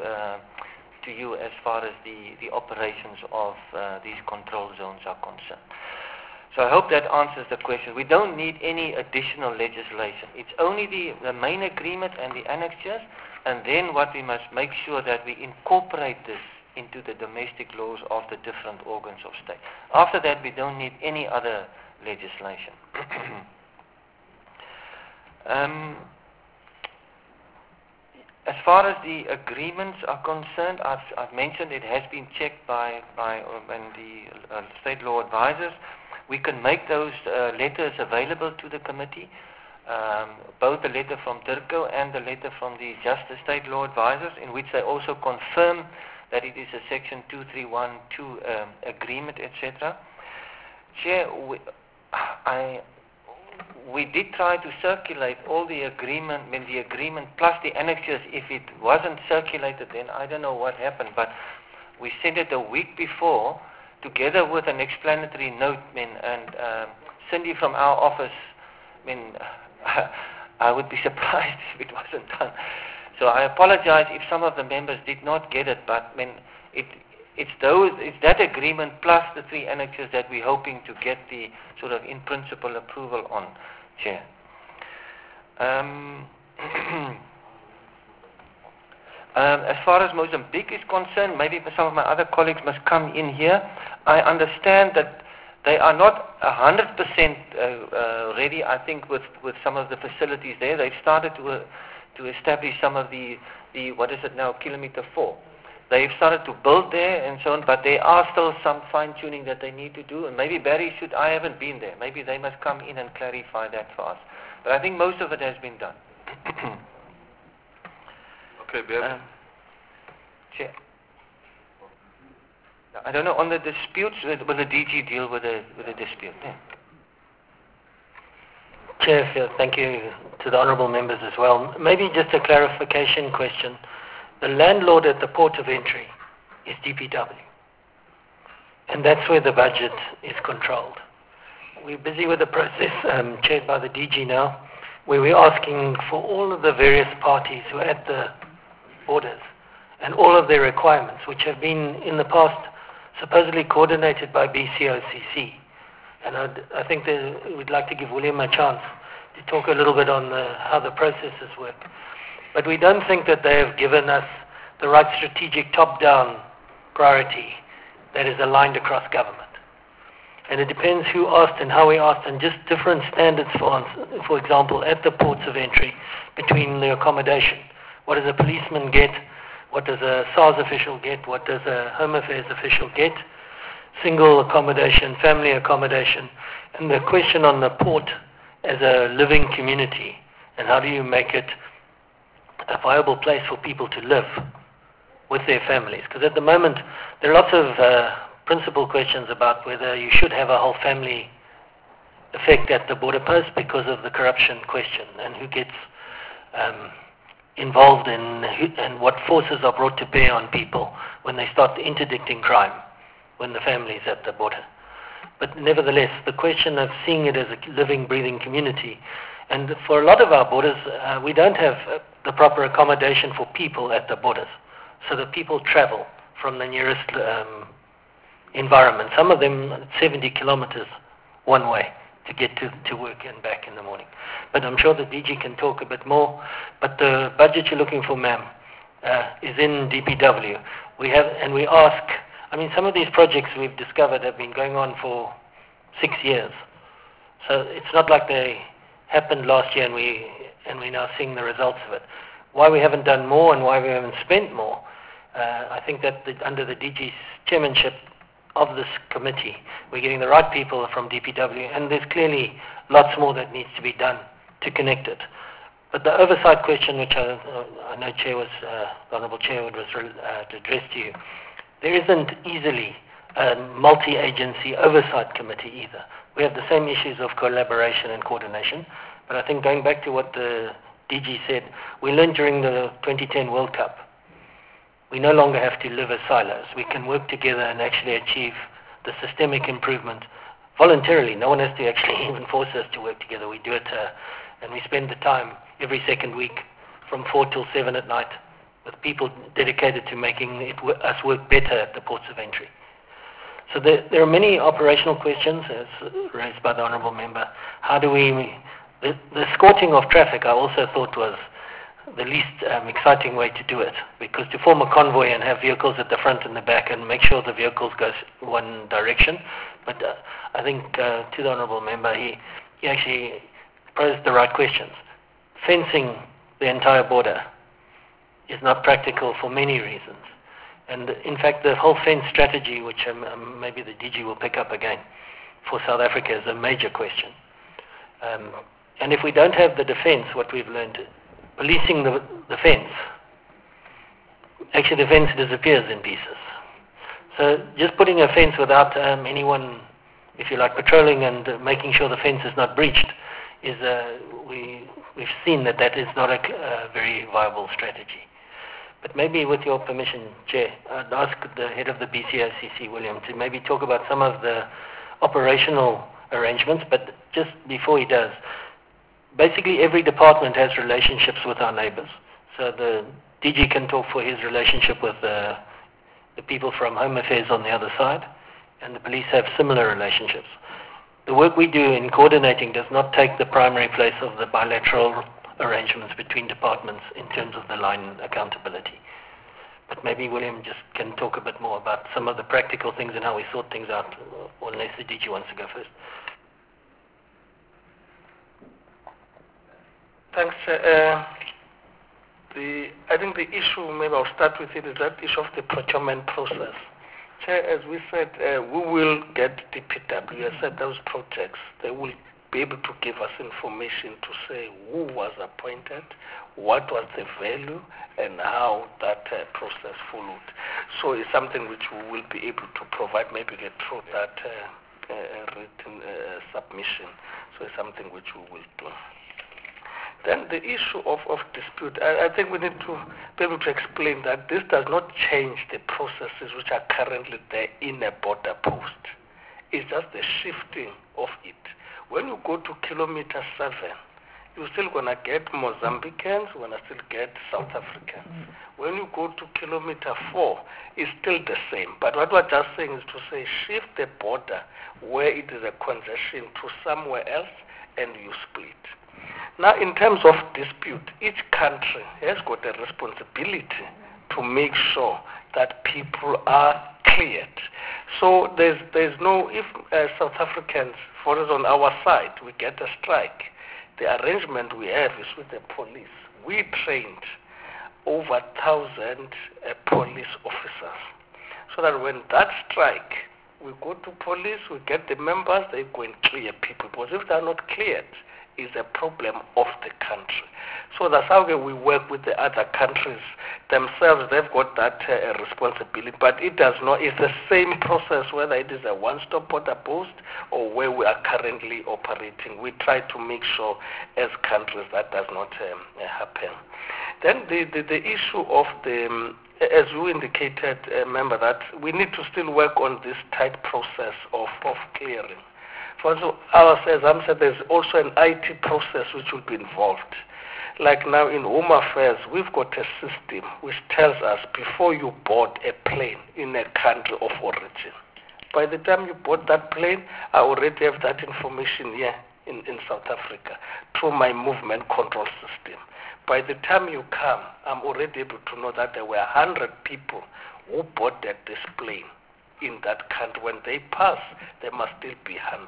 to you as far as the operations of these control zones are concerned. So I hope that answers the question. We don't need any additional legislation. It's only the main agreement and the annexures, and then what we must make sure that we incorporate this into the domestic laws of the different organs of state. After that, we don't need any other legislation. As far as the agreements are concerned, I've mentioned it has been checked by the state law advisors. We can make those letters available to the committee, both the letter from DIRCO and the letter from the Justice State Law Advisors, in which they also confirm that it is a Section 2312 agreement, etc. Chair, we did try to circulate all the agreement, plus the annexures. If it wasn't circulated, then I don't know what happened, but we sent it a week before, together with an explanatory note, and Cindy from our office, I would be surprised if it wasn't done. So I apologize if some of the members did not get it, but it's that agreement plus the 3 annexes that we're hoping to get the sort of in principle approval on, Chair. As far as Mozambique is concerned, maybe some of my other colleagues must come in here. I understand that they are not 100% ready, I think, with some of the facilities there. They've started to establish some of the what is it now, Kilometer 4. They've started to build there and so on, but there are still some fine-tuning that they need to do. And maybe Barry I haven't been there. Maybe they must come in and clarify that for us. But I think most of it has been done. Okay, Barry. Chair. I don't know, on the disputes, will the DG deal with the dispute? Yeah. Chair, thank you to the honourable members as well. Maybe just a clarification question. The landlord at the port of entry is DPW, and that's where the budget is controlled. We're busy with the process, chaired by the DG now, where we're asking for all of the various parties who are at the borders and all of their requirements, which have been in the past supposedly coordinated by BCOCC. And I think that we'd like to give William a chance to talk a little bit on how the processes work. But we don't think that they have given us the right strategic top-down priority that is aligned across government. And it depends who asked and how we asked, and just different standards, for example, at the ports of entry between the accommodation. What does a policeman get? What does a SARS official get? What does a Home Affairs official get? Single accommodation, family accommodation. And the question on the port as a living community, and how do you make it a viable place for people to live with their families? Because at the moment, there are lots of principal questions about whether you should have a whole family effect at the border post because of the corruption question, and who gets involved in and what forces are brought to bear on people when they start interdicting crime when the family is at the border. But nevertheless, the question of seeing it as a living, breathing community, and for a lot of our borders, we don't have the proper accommodation for people at the borders, so that people travel from the nearest environment. Some of them 70 kilometers one way to get to work and back in the morning. But I'm sure the DG can talk a bit more. But the budget you're looking for, ma'am, is in DPW. We ask, some of these projects we've discovered have been going on for 6 years. So it's not like they happened last year and we're now seeing the results of it. Why we haven't done more and why we haven't spent more, I think that under the DG's chairmanship of this committee, we're getting the right people from DPW, and there's clearly lots more that needs to be done to connect it. But the oversight question, which I know the Honourable Chair was to address to you, there isn't easily a multi-agency oversight committee either. We have the same issues of collaboration and coordination, but I think going back to what the DG said, we learned during the 2010 World Cup, we no longer have to live as silos. We can work together and actually achieve the systemic improvement voluntarily. No one has to actually even force us to work together. We do it, and we spend the time every second week from 4 till 7 at night with people dedicated to making us work better at the ports of entry. So there are many operational questions, as raised by the Honourable Member. How do the escorting of traffic, I also thought was the least exciting way to do it, because to form a convoy and have vehicles at the front and the back and make sure the vehicles go one direction. But I think to the Honourable Member, he actually posed the right questions. fencing the entire border is not practical for many reasons. And in fact, the whole fence strategy, which maybe the DG will pick up again, for South Africa is a major question. And if we don't have the defense, what we've learned, policing the fence, actually the fence disappears in pieces. So just putting a fence without anyone, if you like, patrolling and making sure the fence is not breached, is we've seen that is not a very viable strategy. But maybe with your permission, Chair, I'd ask the head of the BCICC, William, to maybe talk about some of the operational arrangements, but just before he does, basically every department has relationships with our neighbors. So the DG can talk for his relationship with the people from Home Affairs on the other side, and the police have similar relationships. The work we do in coordinating does not take the primary place of the bilateral arrangements between departments in terms of the line accountability. But maybe William just can talk a bit more about some of the practical things and how we sort things out, or unless the DG wants to go first. Thanks. I think the issue, maybe I'll start with it, is that issue of the procurement process. Chair, as we said, we will get DPW, has said those projects, they will be able to give us information to say who was appointed, what was the value, and how that process followed. So it's something which we will be able to provide, maybe get through that written submission. So it's something which we will do. Then the issue of dispute, I think we need to be able to explain that this does not change the processes which are currently there in a border post. It's just the shifting of it. When you go to kilometer 7, you're still going to get Mozambicans, you're going to still get South Africans. When you go to kilometer 4, it's still the same. But what we're just saying is to say shift the border where it is a congestion to somewhere else and you split. Now, in terms of dispute, each country has got a responsibility to make sure that people are cleared. So there's no, if South Africans, for us on our side, we get a strike, the arrangement we have is with the police. We trained over 1,000 police officers, so that when that strike, we go to police, we get the members, they go and clear people. Because if they're not cleared, is a problem of the country. So that's how we work with the other countries themselves. They've got that responsibility, but it does not. It's the same process whether it is a one-stop border post or where we are currently operating. We try to make sure as countries that does not happen. Then the issue of the, as you indicated, remember that we need to still work on this tight process of clearing. For so as I'm said, there's also an IT process which will be involved. Like now in Home Affairs, we've got a system which tells us before you board a plane in a country of origin. By the time you board that plane, I already have that information here in South Africa through my movement control system. By the time you come, I'm already able to know that there were 100 people who boarded this plane in that country. When they pass, there must still be 100.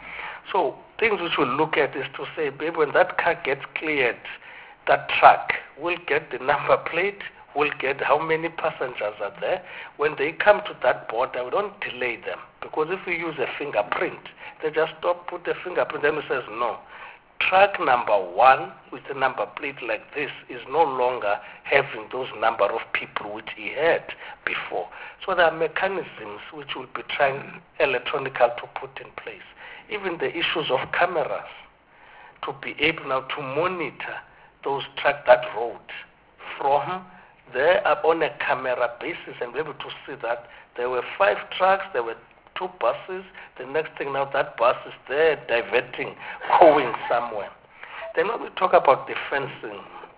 So things which we'll look at is to say, baby, when that car gets cleared, that truck will get the number plate, will get how many passengers are there. When they come to that border, we don't delay them. Because if we use a fingerprint, they just stop, put the fingerprint, then it says no. Truck number 1 with the number plate like this is no longer having those number of people which he had before. So there are mechanisms which we'll be trying electronically to put in place. Even the issues of cameras, to be able now to monitor those trucks, that road, from there up on a camera basis and be able to see that there were 5 trucks, there were 2 buses, the next thing now that bus is there diverting, going somewhere. Then when we talk about the fencing,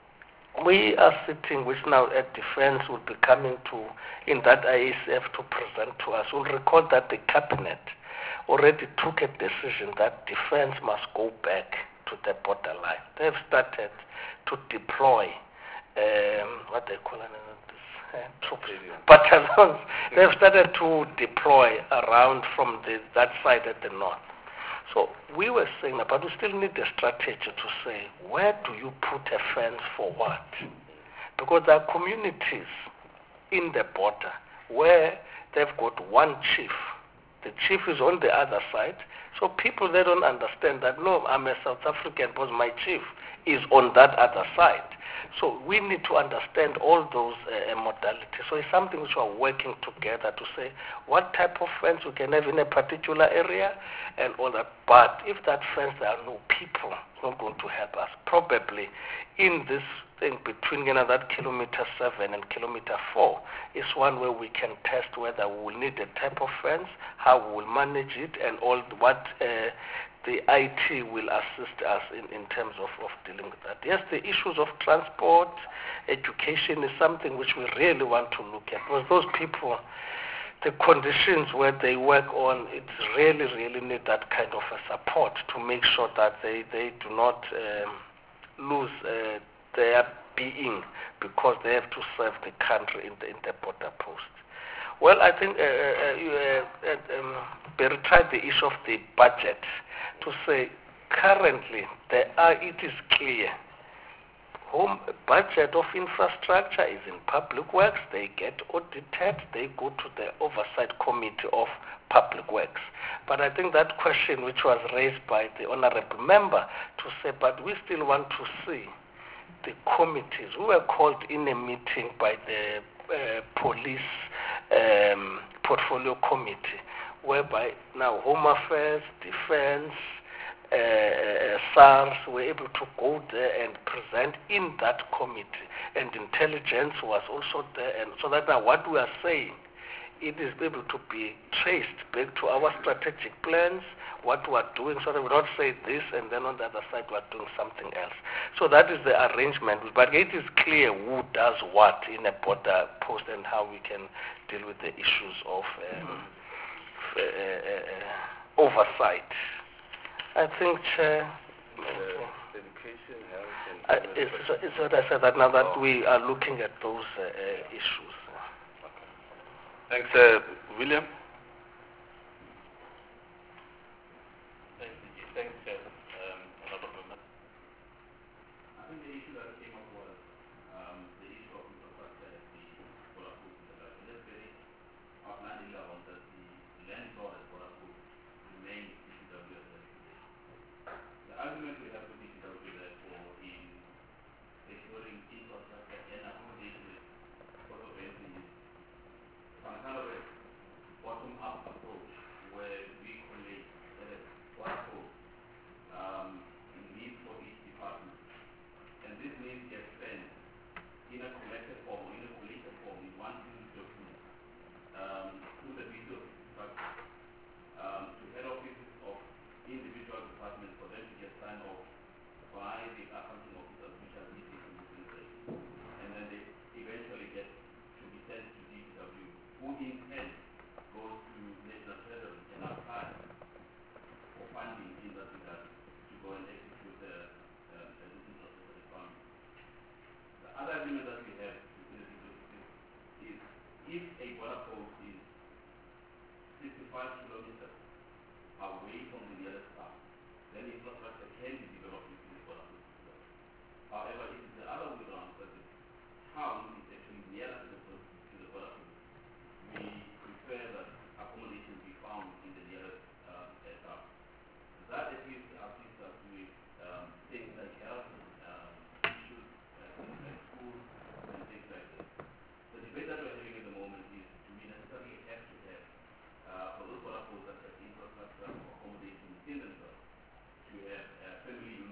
we are sitting, which now at defense will be coming to, in that ISF to present to us. We'll recall that the cabinet already took a decision that defense must go back to the borderline. They've started to deploy, what they call it, battalions. They've started to deploy around from that side at the north. So we were saying that, but we still need a strategy to say, where do you put a fence for what? Because there are communities in the border where they've got one chief. The chief is on the other side. So people, they don't understand that, no, I'm a South African because my chief is on that other side. So we need to understand all those modalities. So it's something which we are working together to say what type of fence we can have in a particular area and all that. But if that fence, there are no people, it's not going to help us. Probably in this thing between that kilometer 7 and kilometer 4 is one where we can test whether we will need a type of fence, how we will manage it, and all what the IT will assist us in terms of dealing with that. Yes, the issues of transport, education is something which we really want to look at. Because those people, the conditions where they work on, it really, really need that kind of a support to make sure that they do not lose their being because they have to serve the country in the border post. Well, I think Barry tried the issue of the budget to say currently it is clear. Home budget of infrastructure is in public works. They get audited. They go to the oversight committee of public works. But I think that question which was raised by the honorable member to say, but we still want to see the committees who were called in a meeting by the police portfolio committee, whereby now Home Affairs, Defense, SARS were able to go there and present in that committee, and intelligence was also there, and so that now what we are saying, it is able to be traced back to our strategic plans, what we are doing, so that we don't say this and then on the other side we are doing something else. So that is the arrangement, but it is clear who does what in a border post and how we can deal with the issues of oversight. I think, Chair, education, health, and it's what I said, that now that we are looking at those issues. Thanks, William. Thanks, Chair. Honorable Member. I think the issue that came up was the issue of infrastructure at the border post. Let's very outlining on that the land law at border post remains DCW as the argument we have with DCW therefore in securing infrastructure and accommodation also basically some kind of a bottom-up approach where we collate at a border post needs for each department. And this needs get spent in a collected form, in a collated form, in one single document through the visual structure to head offices of individual departments for them to get signed off by the accounting officers which are meeting in this organization. And then they eventually get to be sent to DPW, who in turn goes to National Treasury and apply for funding in that regard to go and execute the infrastructure requirement. The other agreement that we have within the DPW is if a border post is 65 kilometers away from the nearest town, then infrastructure can be developed within the border post. However, if it's the other way around, that the town is actually nearer to the border post, we prefer that accommodation be found in the nearest town. That at least assists us with things like health issues, things like schools, and things like this. The debate that we're having at the moment is, do we necessarily have to have, for those border posts that have infrastructure or accommodation within themselves, to have family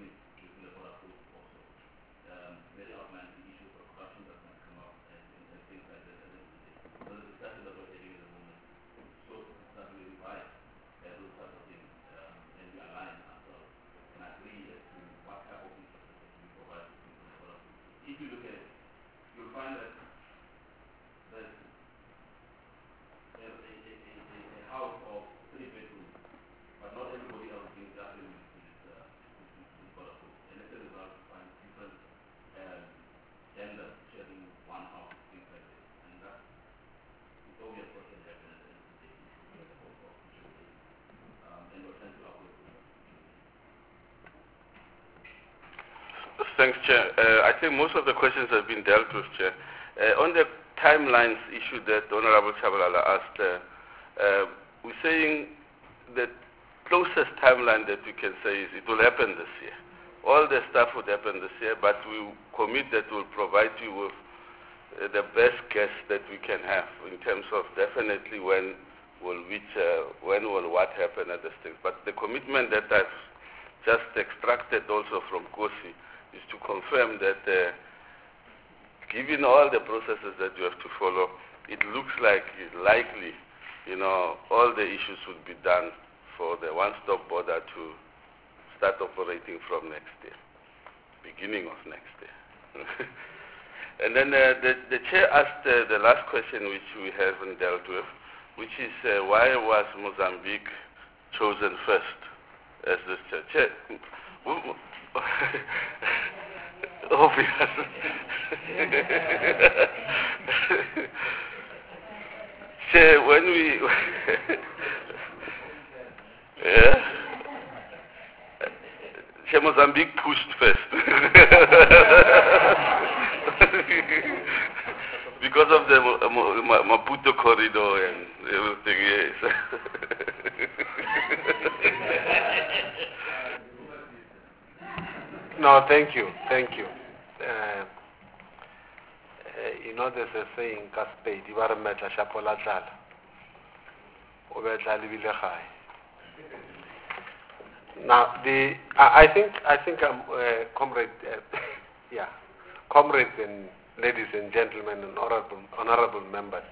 Thanks, Chair. I think most of the questions have been dealt with, Chair. On the timelines issue that Honorable Chabalala asked, we're saying the closest timeline that we can say is it will happen this year. All the stuff would happen this year, but we commit that we'll provide you with the best guess that we can have in terms of definitely when will what happen at the stage. But the commitment that I've just extracted also from Kosi is to confirm that given all the processes that you have to follow, it looks like it's likely, all the issues would be done for the one-stop border to start operating from next year, beginning of next year. And then the Chair asked the last question, which we haven't dealt with, which is why was Mozambique chosen first as this Chair? Obvious. Chair, when we... yeah? Chair, Mozambique pushed first. Because of the Maputo corridor and everything, yes. No, thank you. There's a saying, Kaspade, Ibarameta Shapola Tlala. Obetla Libile Khai. Now, I think comrades and ladies and gentlemen and honorable members,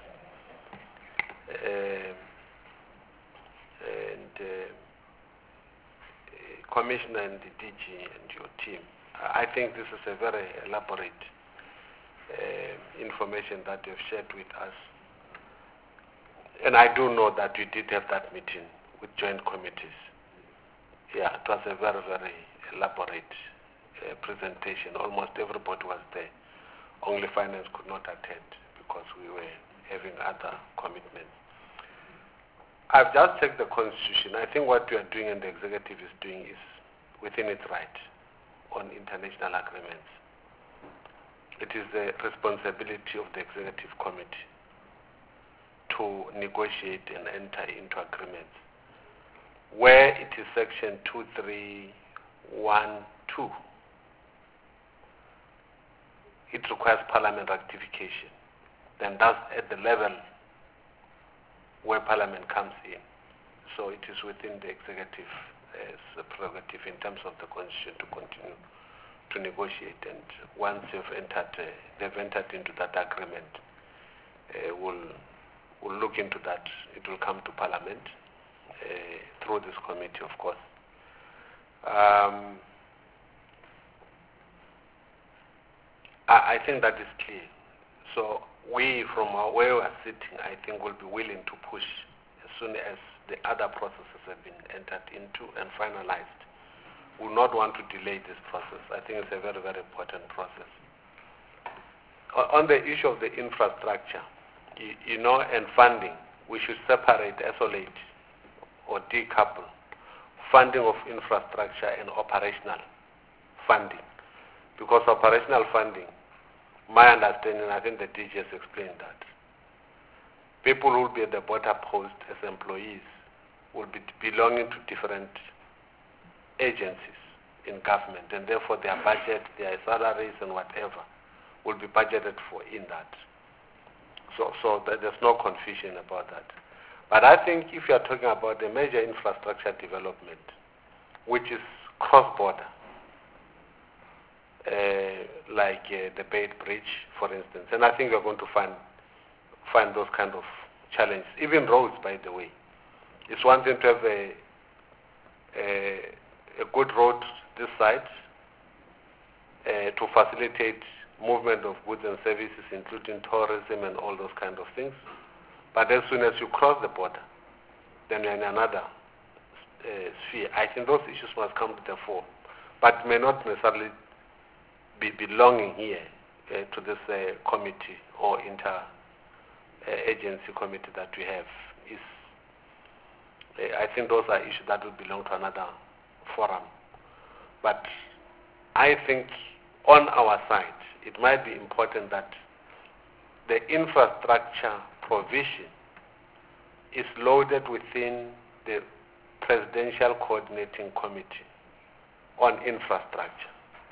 and Commissioner and the DG and your team, I think this is a very elaborate information that you've shared with us. And I do know that you did have that meeting with joint committees. Yeah, it was a very, very elaborate presentation. Almost everybody was there. Only finance could not attend because we were having other commitments. I've just checked the Constitution. I think what we are doing and the executive is doing is within its right on international agreements. It is the responsibility of the executive committee to negotiate and enter into agreements. Where it is section 2312, it requires parliament ratification. Then that's at the level where parliament comes in. So it is within the executive prerogative in terms of the constitution to continue to negotiate. And once they've entered into that agreement, we'll look into that. It will come to parliament through this committee, of course. I think that is clear. So we, from where we are sitting, I think will be willing to push as soon as the other processes have been entered into and finalized. We will not want to delay this process. I think it's a very, very important process. On the issue of the infrastructure, and funding, we should separate, isolate, or decouple funding of infrastructure and operational funding. Because operational funding, my understanding, I think the DG has explained that, people who will be at the border post as employees will be belonging to different agencies in government, and therefore their budget, their salaries and whatever will be budgeted for in that. So there's no confusion about that. But I think if you are talking about the major infrastructure development, which is cross-border, like the Beit Bridge, for instance, and I think we're going to find those kind of challenges. Even roads, by the way. It's one thing to have a good road this side to facilitate movement of goods and services, including tourism and all those kind of things. But as soon as you cross the border, then you're in another sphere. I think those issues must come to the fore, but may not necessarily be belonging here to this committee or inter-agency committee that we have. I think those are issues that will belong to another forum. But I think on our side, it might be important that the infrastructure provision is loaded within the Presidential Coordinating Committee on infrastructure.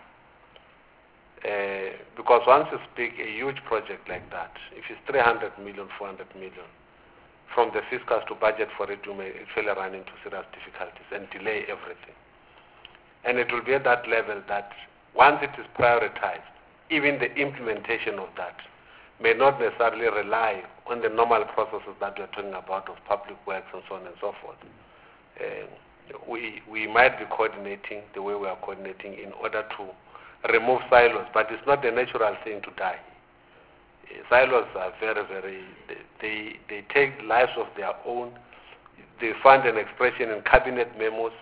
Because once you speak a huge project like that, if it's 300 million, 400 million, from the fiscals to budget for it, you may actually run into serious difficulties and delay everything. And it will be at that level that once it is prioritized, even the implementation of that may not necessarily rely on the normal processes that we're talking about of public works and so on and so forth. We might be coordinating the way we are coordinating in order to remove silos, but it's not the natural thing to die. Silos are very, they take lives of their own. They find an expression in cabinet memos,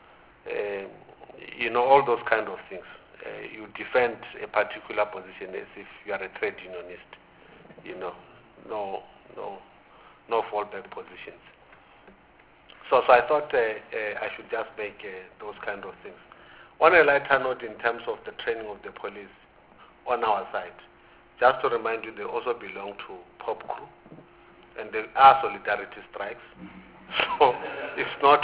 all those kind of things. You defend a particular position as if you are a trade unionist. No fallback positions. So I thought I should just make those kind of things. On a lighter note, in terms of the training of the police on our side, just to remind you, they also belong to POP crew, and there are solidarity strikes. So it's not.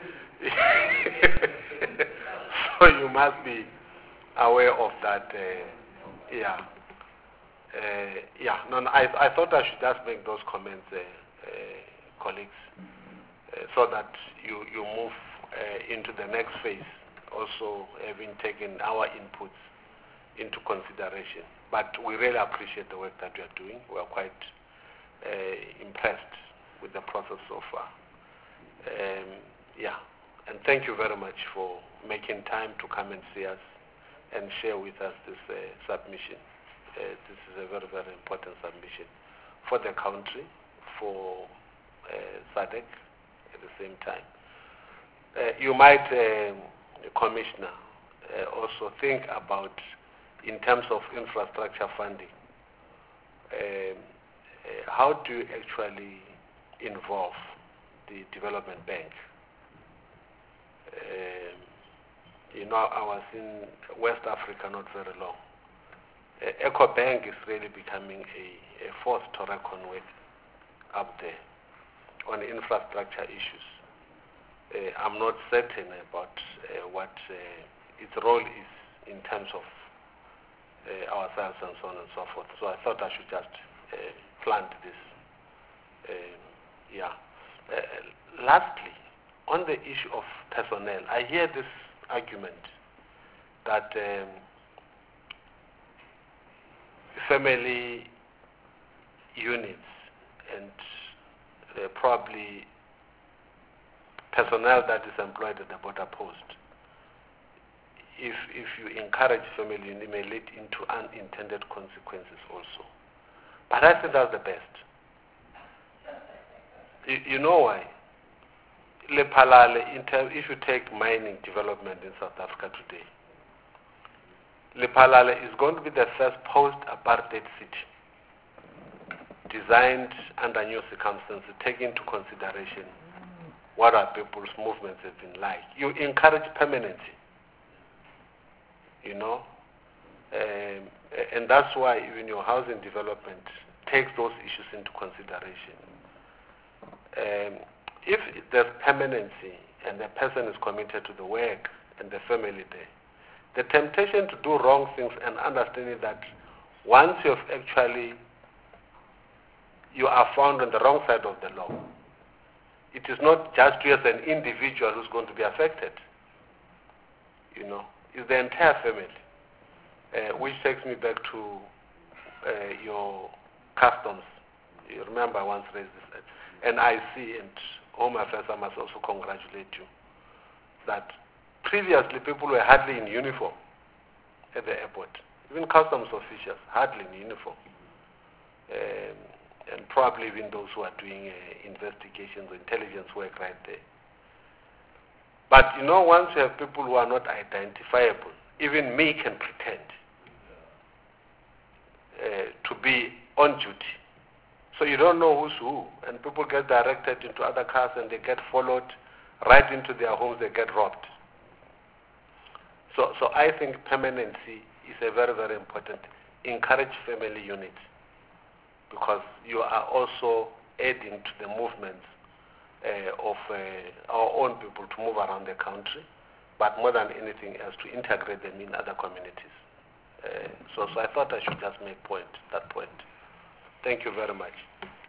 So you must be aware of that. I thought I should just make those comments, colleagues, so that you move into the next phase, also having taken our inputs into consideration. But we really appreciate the work that you are doing. We are quite impressed with the process so far. And thank you very much for making time to come and see us and share with us this submission. This is a very, very important submission for the country, for SADC at the same time. You might, Commissioner, also think about, in terms of infrastructure funding, how do you actually involve the development bank? I was in West Africa not very long. EcoBank is really becoming a force to reckon with up there on infrastructure issues. I'm not certain about what its role is in terms of ourselves and so on and so forth. So I thought I should just plant this. Lastly, on the issue of personnel, I hear this argument that family units and probably personnel that is employed at the border post, if you encourage family units, it may lead into unintended consequences also. But I think that's the best. You know why? Lephalale, if you take mining development in South Africa today, Lephalale is going to be the first post-apartheid city designed under new circumstances, taking into consideration what our people's movements have been like. You encourage permanency, and that's why even your housing development takes those issues into consideration. If there's permanency and the person is committed to the work and the family there, the temptation to do wrong things and understanding that once you are found on the wrong side of the law, it is not just you as an individual who's going to be affected. It's the entire family. Which takes me back to your customs. You remember I once raised this. And I see, and Home Affairs, I must also congratulate you, that previously people were hardly in uniform at the airport. Even customs officials, hardly in uniform. And probably even those who are doing investigations or intelligence work right there. But once you have people who are not identifiable, even me can pretend to be on duty. So you don't know who's who, and people get directed into other cars and they get followed right into their homes, they get robbed. So I think permanency is a very, very important. Encourage family units, because you are also adding to the movements of our own people to move around the country, but more than anything else, to integrate them in other communities. So I thought I should just make that point. Thank you very much.